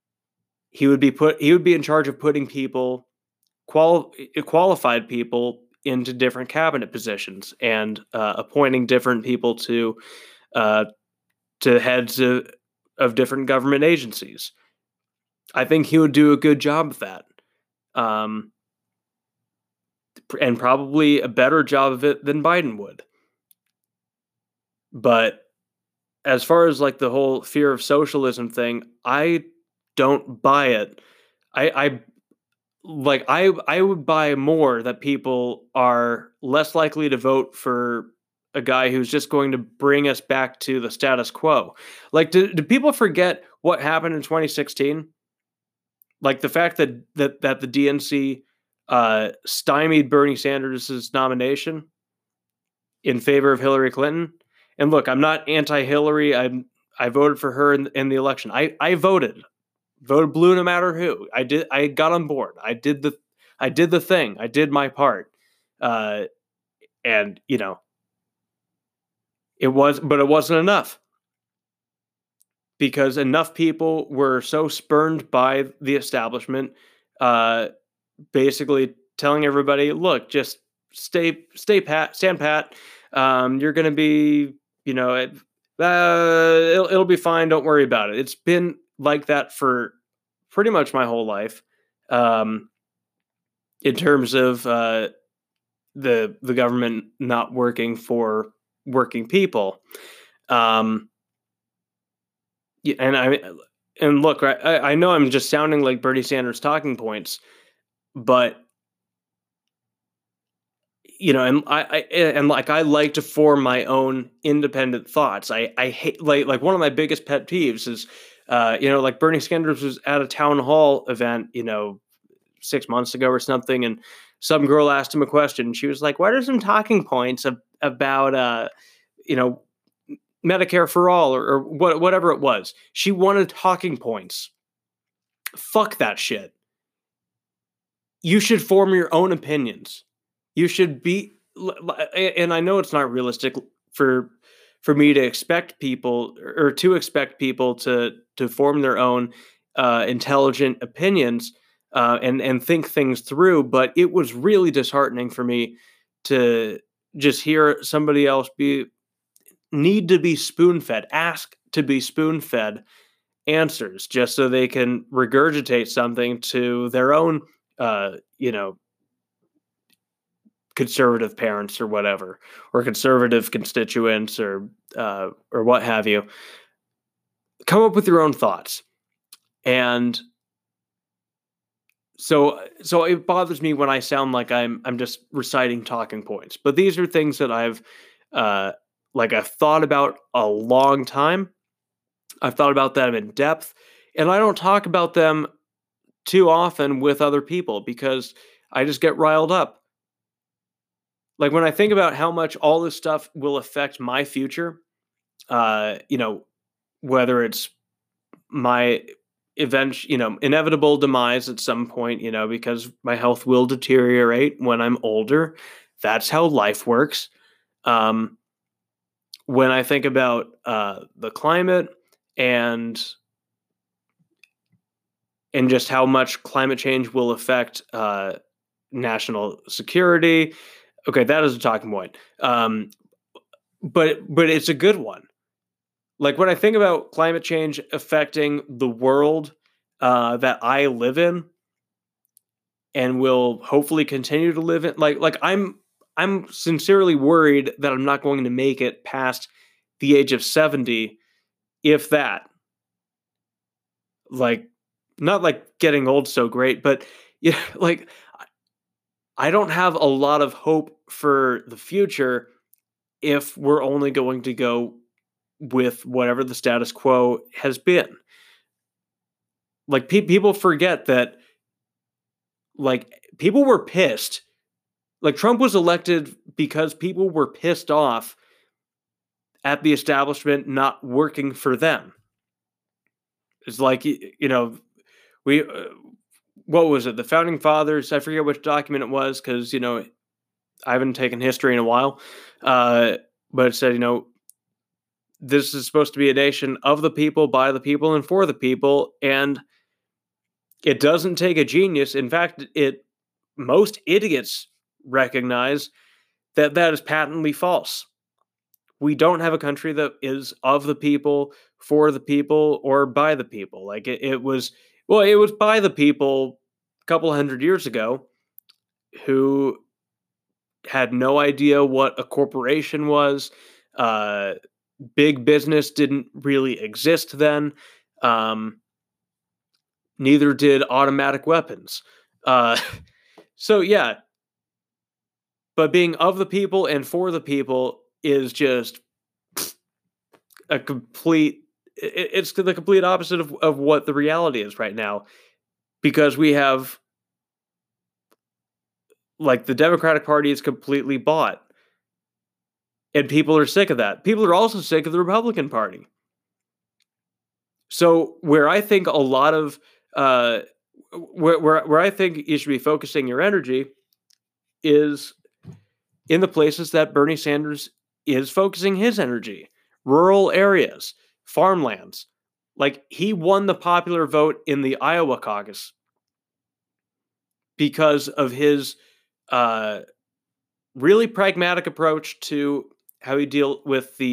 S1: he would be in charge of putting qualified people into different cabinet positions and appointing different people uh, to heads of different government agencies. I think he would do a good job of that. Um, and probably a better job of it than Biden would. But as far as like the whole fear of socialism thing, I don't buy it. I like I would buy more that people are less likely to vote for a guy who's just going to bring us back to the status quo. Like, do people forget what happened in 2016? Like the fact that the DNC stymied Bernie Sanders' nomination in favor of Hillary Clinton. And look, I'm not anti-Hillary. I voted for her in the election. I voted blue no matter who. I did. I got on board. I did the thing. I did my part. And it wasn't enough, because enough people were so spurned by the establishment, basically telling everybody, look, just stand pat. You're going to be, it'll be fine. Don't worry about it. It's been like that for pretty much my whole life, in terms of the government not working for working people. And look, I know I'm just sounding like Bernie Sanders talking points, but and I like to form my own independent thoughts. I hate like one of my biggest pet peeves is, like Bernie Sanders was at a town hall event, 6 months ago or something, and some girl asked him a question. And she was like, "What are some talking points about Medicare for all or whatever it was?" She wanted talking points. Fuck that shit. You should form your own opinions. You should be, and I know it's not realistic for me to expect people to form their own intelligent opinions and think things through. But it was really disheartening for me to just hear somebody else need to be spoon-fed, ask to be spoon-fed answers just so they can regurgitate something to their own, conservative parents or whatever, or conservative constituents or what have you. Come up with your own thoughts. And so it bothers me when I sound like I'm just reciting talking points. But these are things that I've thought about a long time. I've thought about them in depth, and I don't talk about them too often with other people because I just get riled up. Like when I think about how much all this stuff will affect my future, whether it's my inevitable demise at some point, because my health will deteriorate when I'm older. That's how life works. When I think about the climate and just how much climate change will affect national security. Okay, that is a talking point. But it's a good one. Like when I think about climate change affecting the world that I live in and will hopefully continue to live in, like I'm sincerely worried that I'm not going to make it past the age of 70, if that. Like, not like getting old so great, but like I don't have a lot of hope for the future if we're only going to go with whatever the status quo has been. Like people forget that, like, people were pissed. Like Trump was elected because people were pissed off at the establishment not working for them. It's like, we, what was it? The founding fathers, I forget which document it was, because, I haven't taken history in a while. But it said, this is supposed to be a nation of the people, by the people, and for the people. And it doesn't take a genius. In fact, most idiots recognize that that is patently false. We don't have a country that is of the people, for the people, or by the people. Like it was, well, it was by the people a couple hundred years ago who had no idea what a corporation was. Uh, Big business didn't really exist then. Um, Neither did automatic weapons. Uh, so yeah, but being of the people and for the people is just a complete. It's the complete opposite of what the reality is right now, because we have, like, the Democratic Party is completely bought, and people are sick of that. People are also sick of the Republican Party. So where I think a lot of uh, where I think you should be focusing your energy is in the places that Bernie Sanders is focusing his energy: rural areas, farmlands. Like, he won the popular vote in the Iowa caucus because of his uh, really pragmatic approach to how he deal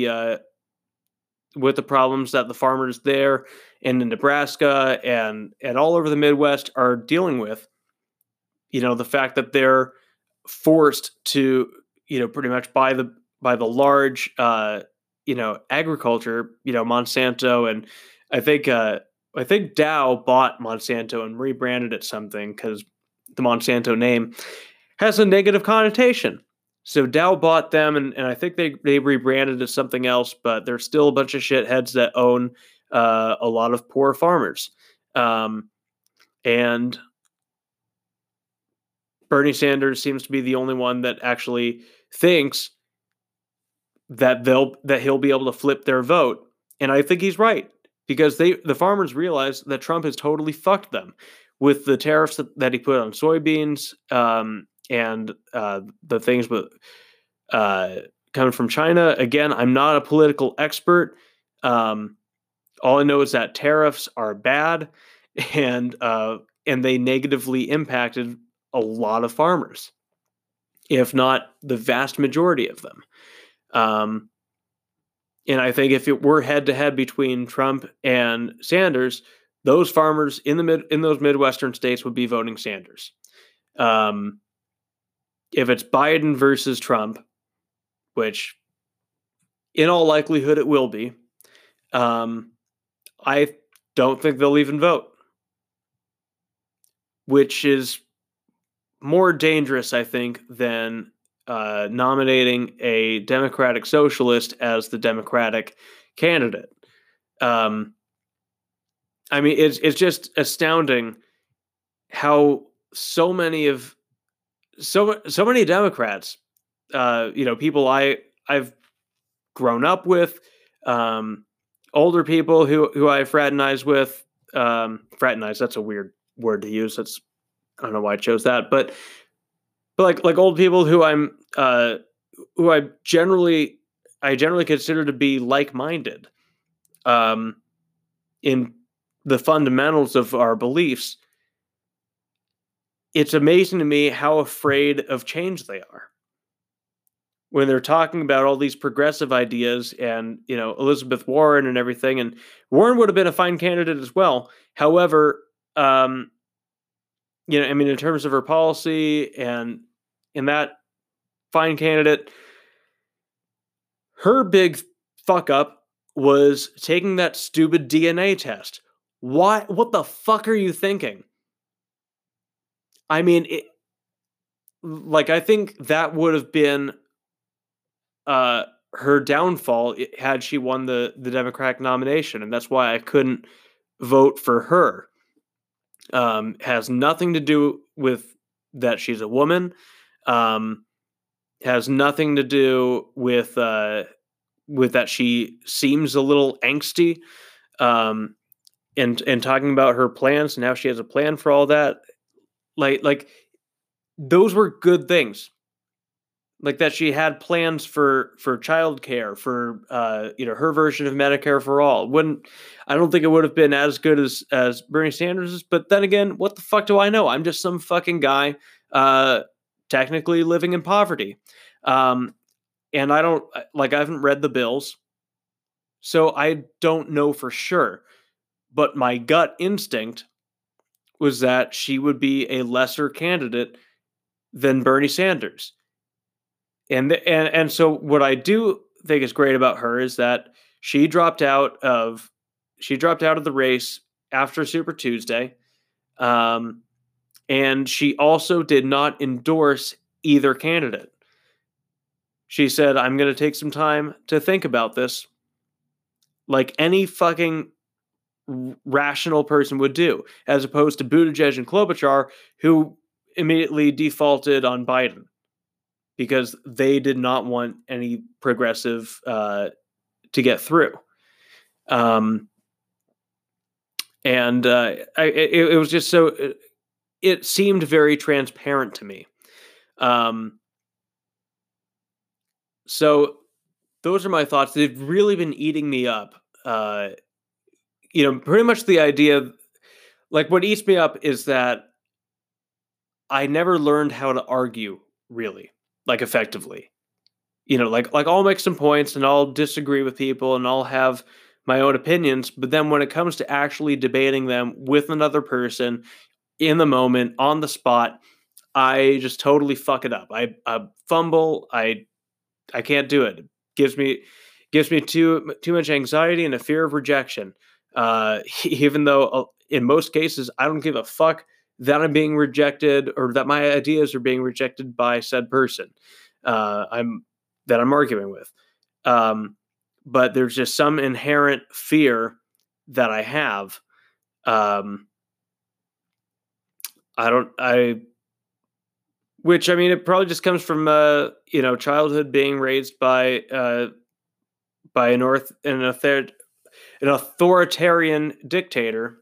S1: with the problems that the farmers there and in Nebraska and all over the Midwest are dealing with. You know, the fact that they're forced to, pretty much by the large agriculture, Monsanto, and I think I think Dow bought Monsanto and rebranded it something because the Monsanto name has a negative connotation. So Dow bought them, and I think they rebranded it something else, but there's still a bunch of shitheads that own a lot of poor farmers. And Bernie Sanders seems to be the only one that actually thinks that he'll be able to flip their vote. And I think he's right, because the farmers realize that Trump has totally fucked them with the tariffs that he put on soybeans, and the things with coming from China. Again, I'm not a political expert. All I know is that tariffs are bad, and they negatively impacted a lot of farmers, if not the vast majority of them. And I think if it were head to head between Trump and Sanders, those farmers in those Midwestern states would be voting Sanders. If it's Biden versus Trump, which in all likelihood it will be, I don't think they'll even vote, which is more dangerous, I think, than nominating a Democratic socialist as the Democratic candidate. I mean, it's just astounding how so many Democrats, people I've grown up with, older people who I fraternize with. Fraternize, that's a weird word to use. I don't know why I chose that, but like old people who who I generally consider to be like-minded in the fundamentals of our beliefs. It's amazing to me how afraid of change they are when they're talking about all these progressive ideas, and Elizabeth Warren and everything. And Warren would have been a fine candidate as well. However, I mean, in terms of her policy and in that fine candidate, her big fuck up was taking that stupid DNA test. Why? What the fuck are you thinking? I mean, I think that would have been her downfall had she won the Democratic nomination, and that's why I couldn't vote for her. Has nothing to do with that she's a woman. Has nothing to do with that she seems a little angsty. And talking about her plans and how she has a plan for all that. Like those were good things. Like that she had plans for childcare, for her version of Medicare for all. I don't think it would have been as good as Bernie Sanders's, but then again, what the fuck do I know? I'm just some fucking guy technically living in poverty. And I don't like, I haven't read the bills, so I don't know for sure. But my gut instinct was that she would be a lesser candidate than Bernie Sanders. And so what I do think is great about her is that she dropped out of the race after Super Tuesday. Um, and she also did not endorse either candidate. She said, "I'm going to take some time to think about this," like any fucking rational person would do, as opposed to Buttigieg and Klobuchar, who immediately defaulted on Biden because they did not want any progressive to get through. It was just so, it seemed very transparent to me. So those are my thoughts. They've really been eating me up. Pretty much the idea, like what eats me up is that I never learned how to argue really, like effectively. Like I'll make some points and I'll disagree with people and I'll have my own opinions, but then when it comes to actually debating them with another person in the moment, on the spot, I just totally fuck it up. I fumble. I can't do it. It gives me too much anxiety and a fear of rejection. Even though in most cases I don't give a fuck that I'm being rejected or that my ideas are being rejected by said person I'm arguing with. But there's just some inherent fear that I have. Which, I mean, it probably just comes from childhood being raised by an authoritarian dictator,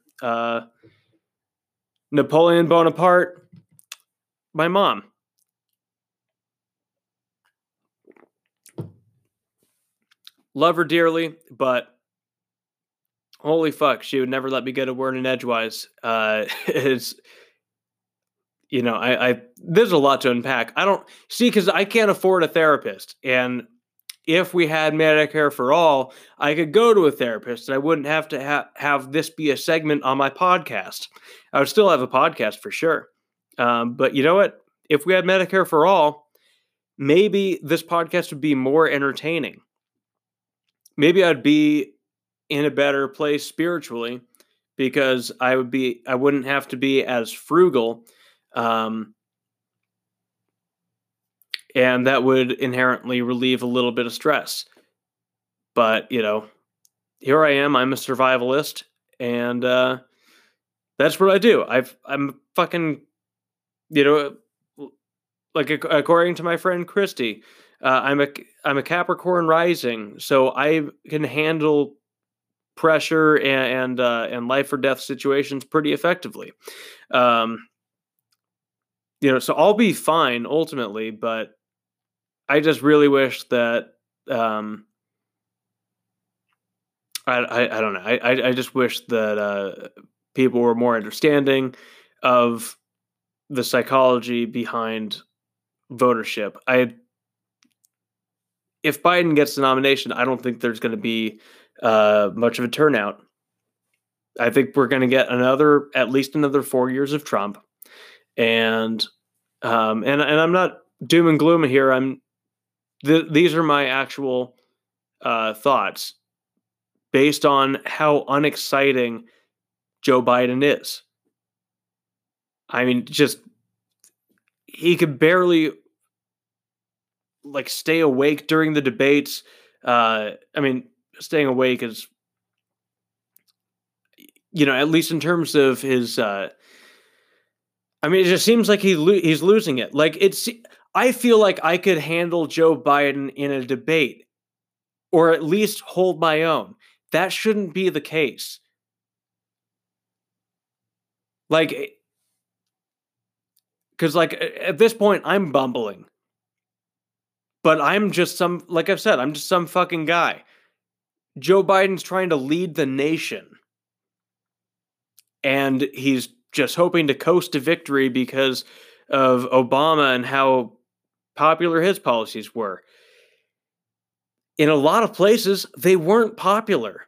S1: Napoleon Bonaparte, my mom. Love her dearly, but holy fuck, she would never let me get a word in edgewise. It's, there's a lot to unpack. I don't see, because I can't afford a therapist. And if we had Medicare for all, I could go to a therapist and I wouldn't have to have this be a segment on my podcast. I would still have a podcast for sure. But you know what? If we had Medicare for all, maybe this podcast would be more entertaining. Maybe I'd be in a better place spiritually because I wouldn't have to be as frugal. And that would inherently relieve a little bit of stress. But, here I am. I'm a survivalist, and that's what I do. I'm fucking, like according to my friend Christy, I'm a Capricorn rising, so I can handle pressure and life or death situations pretty effectively. So I'll be fine ultimately, but I just really wish that I don't know. I just wish that people were more understanding of the psychology behind votership. If Biden gets the nomination, I don't think there's going to be much of a turnout. I think we're going to get at least another 4 years of Trump, and I'm not doom and gloom here. These are my actual thoughts based on how unexciting Joe Biden is. I mean, just he could barely stay awake during the debates. Staying awake is, at least in terms of his. It just seems like he's losing it. I feel like I could handle Joe Biden in a debate, or at least hold my own. That shouldn't be the case. Because at this point, I'm bumbling. But I'm just like I've said, I'm just some fucking guy. Joe Biden's trying to lead the nation. And he's just hoping to coast to victory because of Obama and how popular his policies were. In a lot of places, they weren't popular.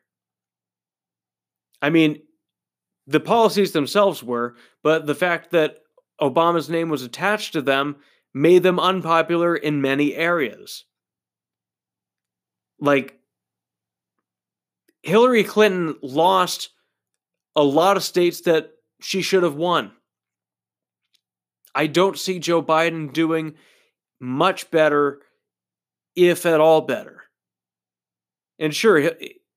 S1: I mean, the policies themselves were, but the fact that Obama's name was attached to them made them unpopular in many areas. Like, Hillary Clinton lost a lot of states that she should have won. I don't see Joe Biden doing much better, if at all better. And sure,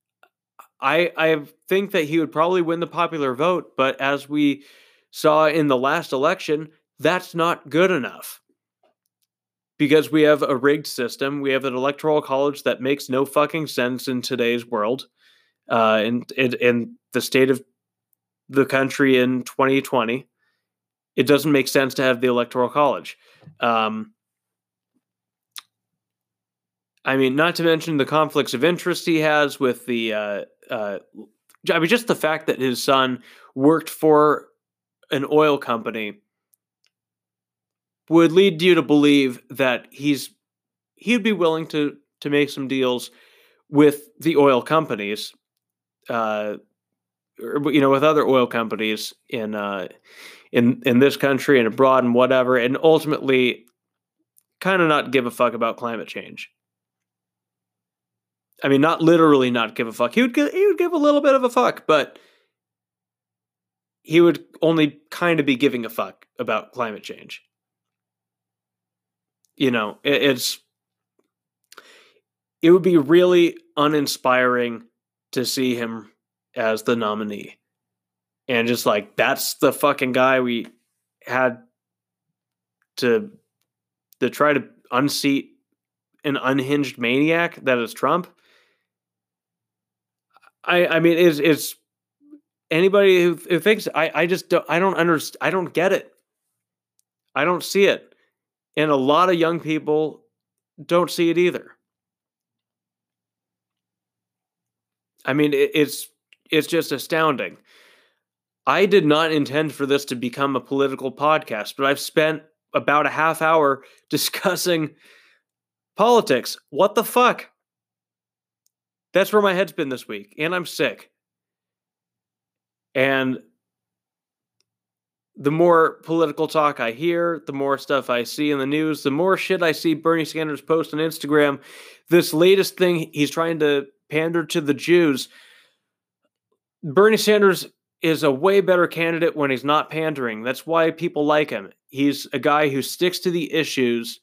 S1: I think that he would probably win the popular vote, but as we saw in the last election, that's not good enough. Because we have a rigged system, we have an electoral college that makes no fucking sense in today's world, in the state of the country in 2020. It doesn't make sense to have the electoral college. I mean, not to mention the conflicts of interest he has with the just the fact that his son worked for an oil company would lead you to believe that he'd be willing to make some deals with the oil companies, or, with other oil companies in this country and abroad and whatever, and ultimately kind of not give a fuck about climate change. I mean, not literally not give a fuck. He would give a little bit of a fuck, but he would only kind of be giving a fuck about climate change. It would be really uninspiring to see him as the nominee. And just like, that's the fucking guy we had to try to unseat an unhinged maniac that is Trump. I mean, it's anybody who thinks I don't understand. I don't get it. I don't see it. And a lot of young people don't see it either. I mean, it's just astounding. I did not intend for this to become a political podcast, but I've spent about a half hour discussing politics. What the fuck? That's where my head's been this week, and I'm sick. And the more political talk I hear, the more stuff I see in the news, the more shit I see Bernie Sanders post on Instagram. This latest thing, he's trying to pander to the Jews. Bernie Sanders is a way better candidate when he's not pandering. That's why people like him. He's a guy who sticks to the issues.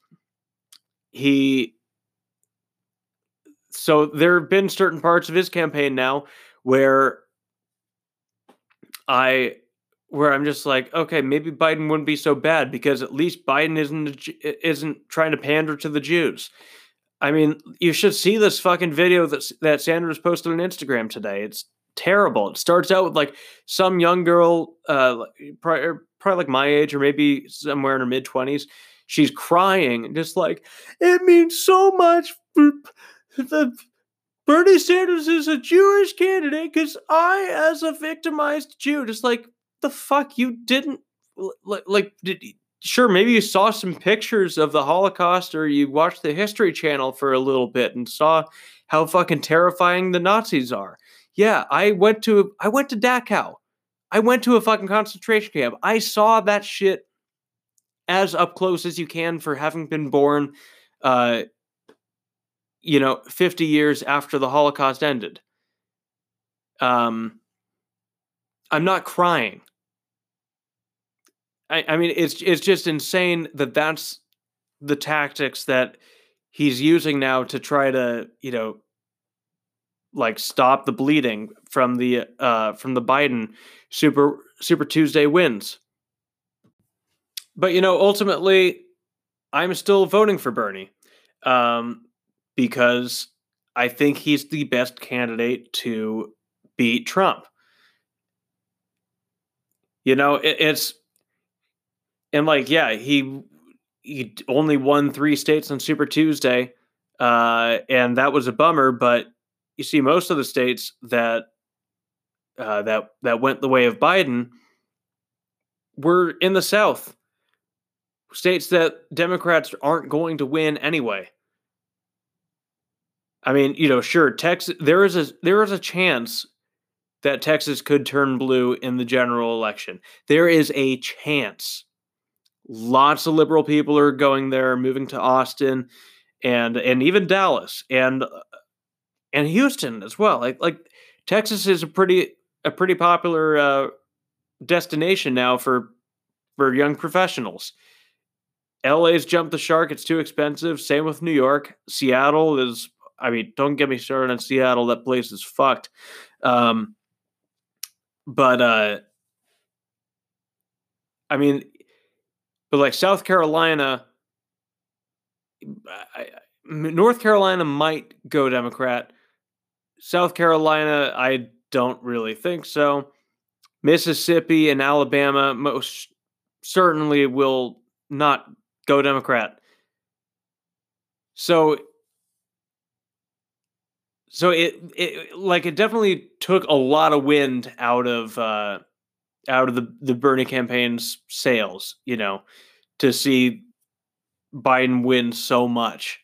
S1: So there have been certain parts of his campaign now where I'm just like, okay, maybe Biden wouldn't be so bad because at least Biden isn't trying to pander to the Jews. I mean, you should see this fucking video that Sanders posted on Instagram today. It's terrible. It starts out with like some young girl, probably like my age or maybe somewhere in her mid-20s. She's crying, just like, it means so much for Bernie Sanders is a Jewish candidate because I, as a victimized Jew, just like, the fuck, you didn't, sure, maybe you saw some pictures of the Holocaust or you watched the History Channel for a little bit and saw how fucking terrifying the Nazis are. Yeah, I went to Dachau. I went to a fucking concentration camp. I saw that shit as up close as you can for having been born, 50 years after the Holocaust ended. I'm not crying. I mean, it's just insane that that's the tactics that he's using now to try to, stop the bleeding from the Biden Super Tuesday wins. But ultimately, I'm still voting for Bernie, because I think he's the best candidate to beat Trump. It's and like, yeah, he only won 3 states on Super Tuesday, and that was a bummer. But you see, most of the states that went the way of Biden were in the South. states that Democrats aren't going to win anyway. I mean, sure, Texas. There is a chance that Texas could turn blue in the general election. There is a chance. Lots of liberal people are going there, moving to Austin, and even Dallas and Houston as well. Like Texas is a pretty popular destination now for young professionals. LA's jumped the shark. It's too expensive. Same with New York. Seattle is. I mean, don't get me started on Seattle. That place is fucked. Um, but I mean, but like South Carolina, North Carolina might go Democrat. South Carolina, I don't really think so. Mississippi and Alabama most certainly will not go Democrat. So it definitely took a lot of wind out of the Bernie campaign's sails, to see Biden win so much,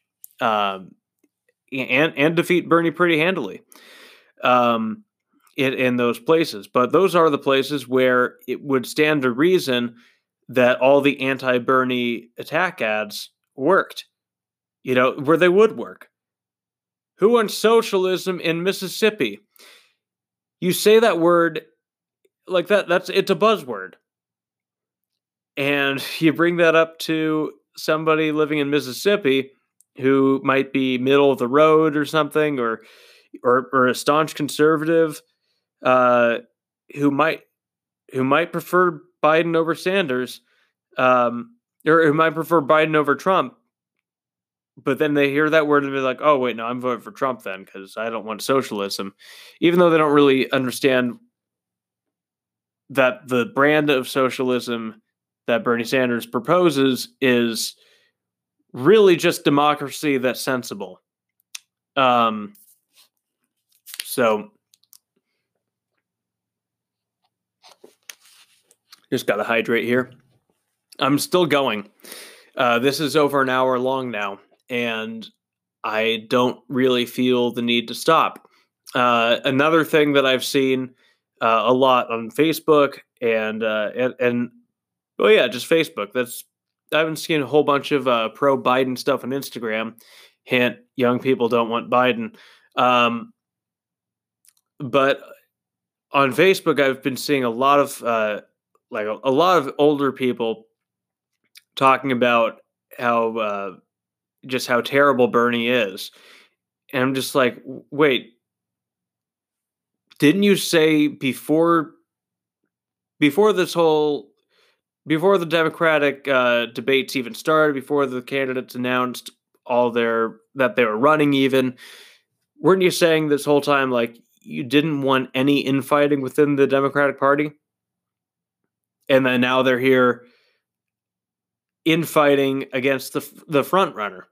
S1: and defeat Bernie pretty handily, um, in those places. But those are the places where it would stand to reason that all the anti-Bernie attack ads worked, where they would work. Who wants socialism in Mississippi? You say that word like that, it's a buzzword. And you bring that up to somebody living in Mississippi who might be middle of the road or something, or a staunch conservative, uh, who might prefer Biden over Sanders, or who might prefer Biden over Trump. But then they hear that word and be like, "Oh wait, no, I'm voting for Trump then because I don't want socialism," even though they don't really understand that the brand of socialism that Bernie Sanders proposes is really just democracy that's sensible. Um, so just got to hydrate here. I'm still going. This is over an hour long now, and I don't really feel the need to stop. Another thing that I've seen a lot on Facebook and oh yeah, just Facebook. I haven't seen a whole bunch of pro Biden stuff on Instagram. Hint: young people don't want Biden. But on Facebook, I've been seeing a lot of a lot of older people talking about how just how terrible Bernie is, and I'm just like, wait, didn't you say before this whole before the Democratic debates even started, before the candidates announced that they were running, even weren't you saying this whole time like you didn't want any infighting within the Democratic Party? And then now they're here infighting against the front runner.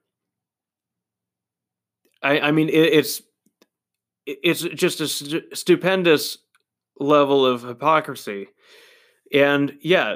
S1: I mean, it's just a stupendous level of hypocrisy. And yeah,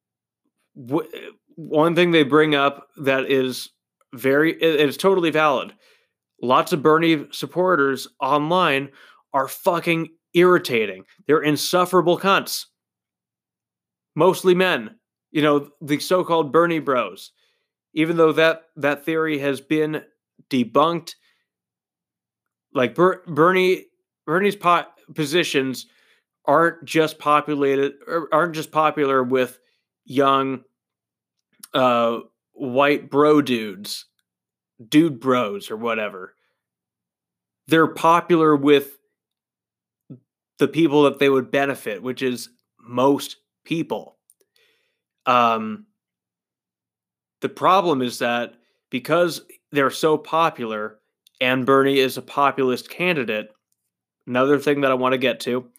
S1: one thing they bring up that is totally valid. Lots of Bernie supporters online are fucking irritating. They're insufferable cunts. Mostly men. The so-called Bernie bros. Even though that theory has been debunked, like Bernie's positions aren't just popular with young white bro dude bros or whatever. They're popular with the people that they would benefit, which is most people. The problem is that because they're so popular and Bernie is a populist candidate, another thing that I want to get to,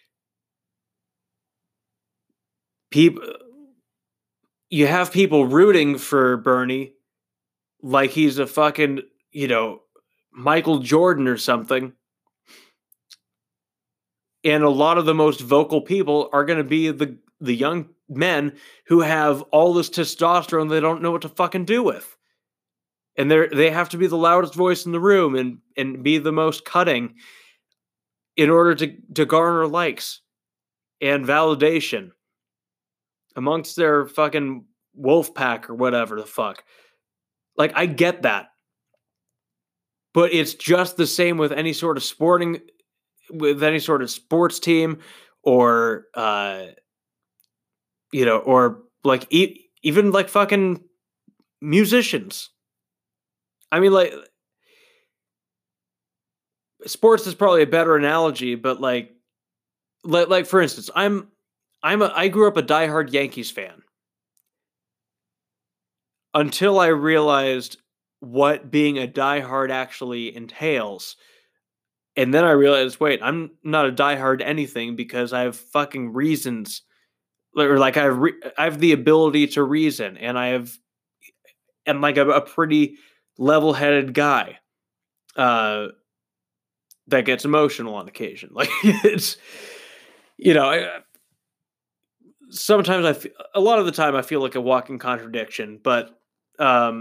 S1: you have people rooting for Bernie like he's a fucking, Michael Jordan or something. And a lot of the most vocal people are going to be the young men who have all this testosterone they don't know what to fucking do with. And they have to be the loudest voice in the room and be the most cutting in order to garner likes and validation amongst their fucking wolf pack or whatever the fuck. Like, I get that. But it's just the same with any sort of sports team or, or like even like fucking musicians. I mean, like, sports is probably a better analogy, but like for instance, I grew up a diehard Yankees fan until I realized what being a diehard actually entails. And then I realized, wait, I'm not a diehard anything because I have fucking reasons, or like I have the ability to reason, and am like a pretty level-headed guy that gets emotional on occasion. Like, it's, sometimes a lot of the time I feel like a walking contradiction, but I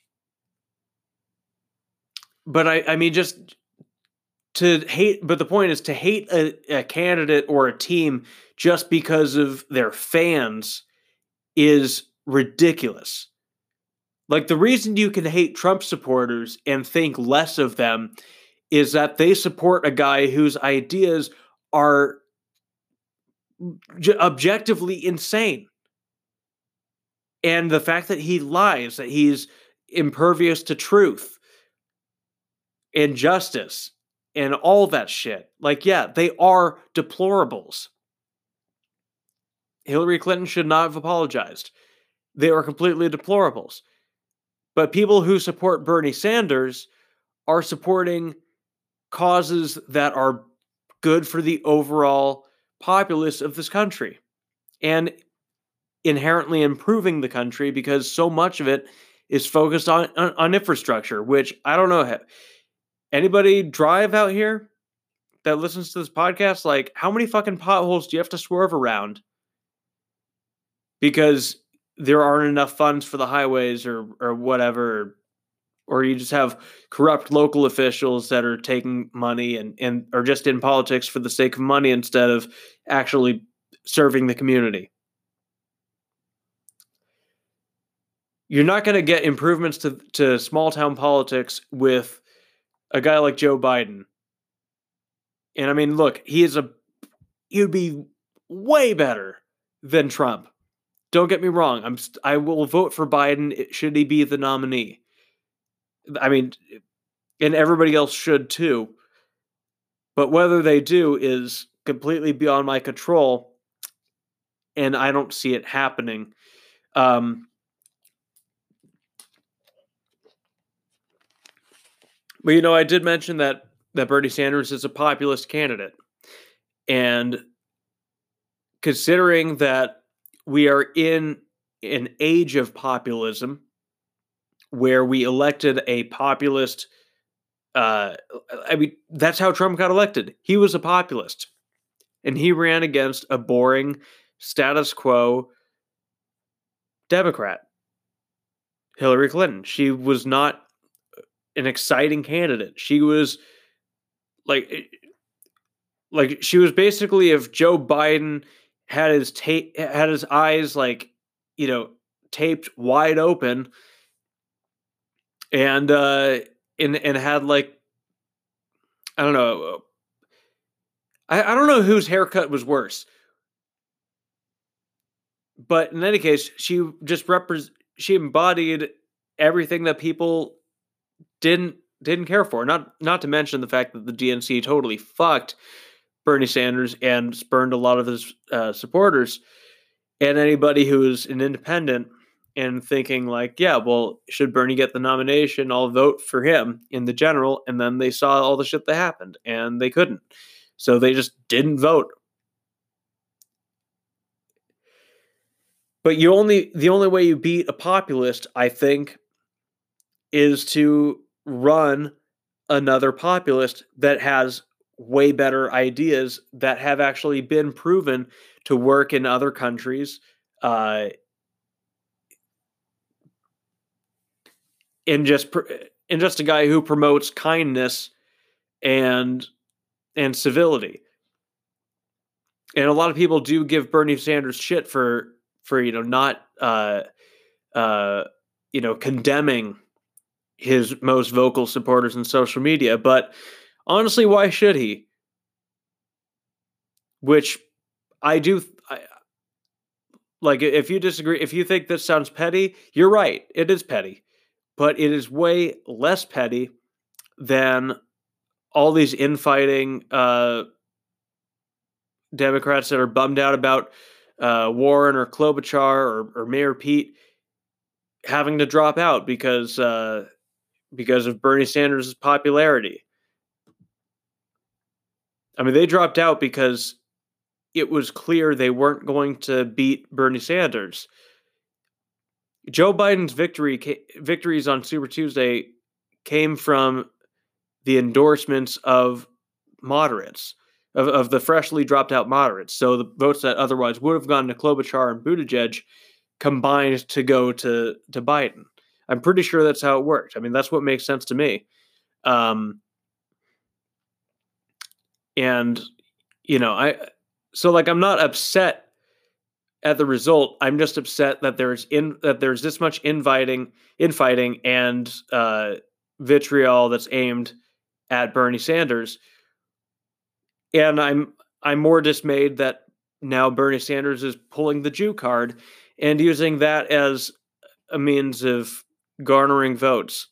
S1: mean, just to hate, but the point is to hate a candidate or a team just because of their fans is ridiculous. Like, the reason you can hate Trump supporters and think less of them is that they support a guy whose ideas are objectively insane. And the fact that he lies, that he's impervious to truth and justice and all that shit. Like, yeah, they are deplorables. Hillary Clinton should not have apologized. They are completely deplorables. But people who support Bernie Sanders are supporting causes that are good for the overall populace of this country and inherently improving the country, because so much of it is focused on infrastructure, which I don't know. Anybody drive out here that listens to this podcast? Like, how many fucking potholes do you have to swerve around? Because there aren't enough funds for the highways or whatever, or you just have corrupt local officials that are taking money and are just in politics for the sake of money instead of actually serving the community. You're not going to get improvements to small town politics with a guy like Joe Biden. And I mean, look, he would be way better than Trump. Don't get me wrong. I will vote for Biden should he be the nominee. I mean, and everybody else should too. But whether they do is completely beyond my control, and I don't see it happening. But, I did mention that Bernie Sanders is a populist candidate. And considering that we are in an age of populism where we elected a populist, I mean, that's how Trump got elected. He was a populist. And he ran against a boring, status quo Democrat, Hillary Clinton. She was not an exciting candidate. She was like she was basically, if Joe Biden had his eyes taped wide open and had like, I don't know. I don't know whose haircut was worse. But in any case, she she embodied everything that people didn't care for. Not to mention the fact that the DNC totally fucked Bernie Sanders and spurned a lot of his supporters. And anybody who is an independent and thinking like, yeah, well, should Bernie get the nomination, I'll vote for him in the general. And then they saw all the shit that happened and they couldn't. So they just didn't vote. But the only way you beat a populist, I think, is to run another populist that has way better ideas that have actually been proven to work in other countries uh, in just a guy who promotes kindness and civility. And a lot of people do give Bernie Sanders shit for not condemning his most vocal supporters in social media. But honestly, why should he? Which I do. Like, if you disagree, if you think this sounds petty, you're right. It is petty, but it is way less petty than all these infighting Democrats that are bummed out about Warren or Klobuchar or Mayor Pete having to drop out because of Bernie Sanders' popularity. I mean, they dropped out because it was clear they weren't going to beat Bernie Sanders. Joe Biden's victories on Super Tuesday came from the endorsements of moderates, of the freshly dropped out moderates. So the votes that otherwise would have gone to Klobuchar and Buttigieg combined to go to Biden. I'm pretty sure that's how it worked. I mean, that's what makes sense to me. And I'm not upset at the result. I'm just upset that there's this much infighting and vitriol that's aimed at Bernie Sanders. And I'm more dismayed that now Bernie Sanders is pulling the Jew card and using that as a means of garnering votes.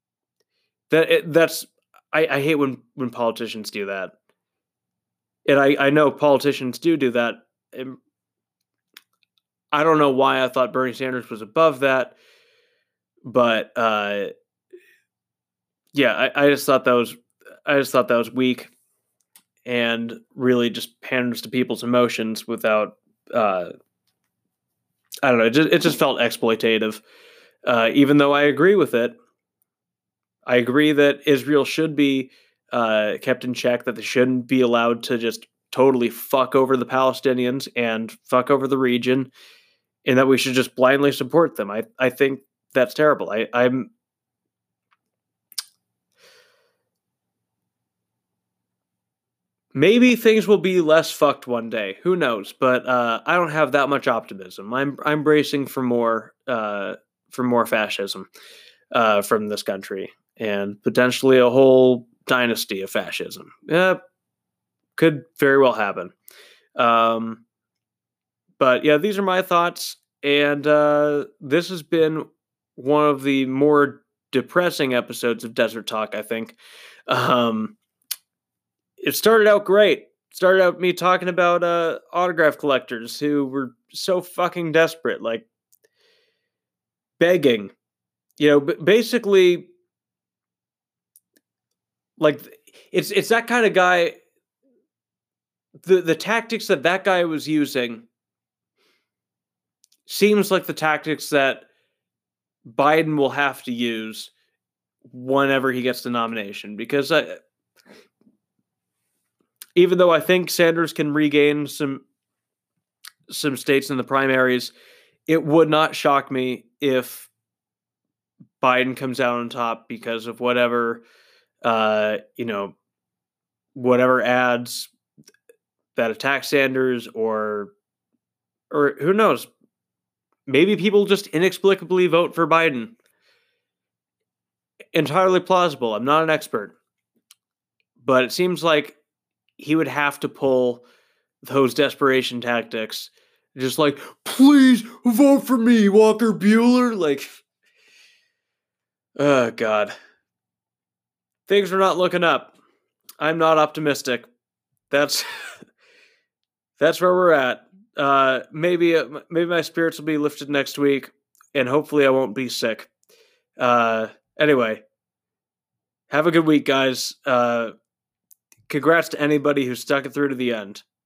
S1: I hate when politicians do that. And I know politicians do that. And I don't know why I thought Bernie Sanders was above that, but yeah, I just thought that was weak and really just panders to people's emotions without I don't know. It just felt exploitative. Even though I agree with it, I agree that Israel should be kept in check, that they shouldn't be allowed to just totally fuck over the Palestinians and fuck over the region, and that we should just blindly support them. I think that's terrible. I'm maybe things will be less fucked one day. Who knows? But I don't have that much optimism. I'm bracing for more fascism from this country, and potentially a whole dynasty of fascism. Yeah, could very well happen. But yeah, these are my thoughts, and this has been one of the more depressing episodes of Desert Talk, I think. It started out great. Started out me talking about autograph collectors who were so fucking desperate, like begging. Basically, like it's that kind of guy. The tactics that guy was using seems like the tactics that Biden will have to use whenever he gets the nomination, because even though I think Sanders can regain some states in the primaries, it would not shock me if Biden comes out on top because of whatever whatever ads that attack Sanders, or who knows, maybe people just inexplicably vote for Biden. Entirely plausible. I'm not an expert, but it seems like he would have to pull those desperation tactics, just like, please vote for me, Walker Bueller. Like, oh God, things are not looking up. I'm not optimistic. That's that's where we're at. Maybe my spirits will be lifted next week, and hopefully I won't be sick. Anyway, have a good week, guys. Congrats to anybody who stuck it through to the end.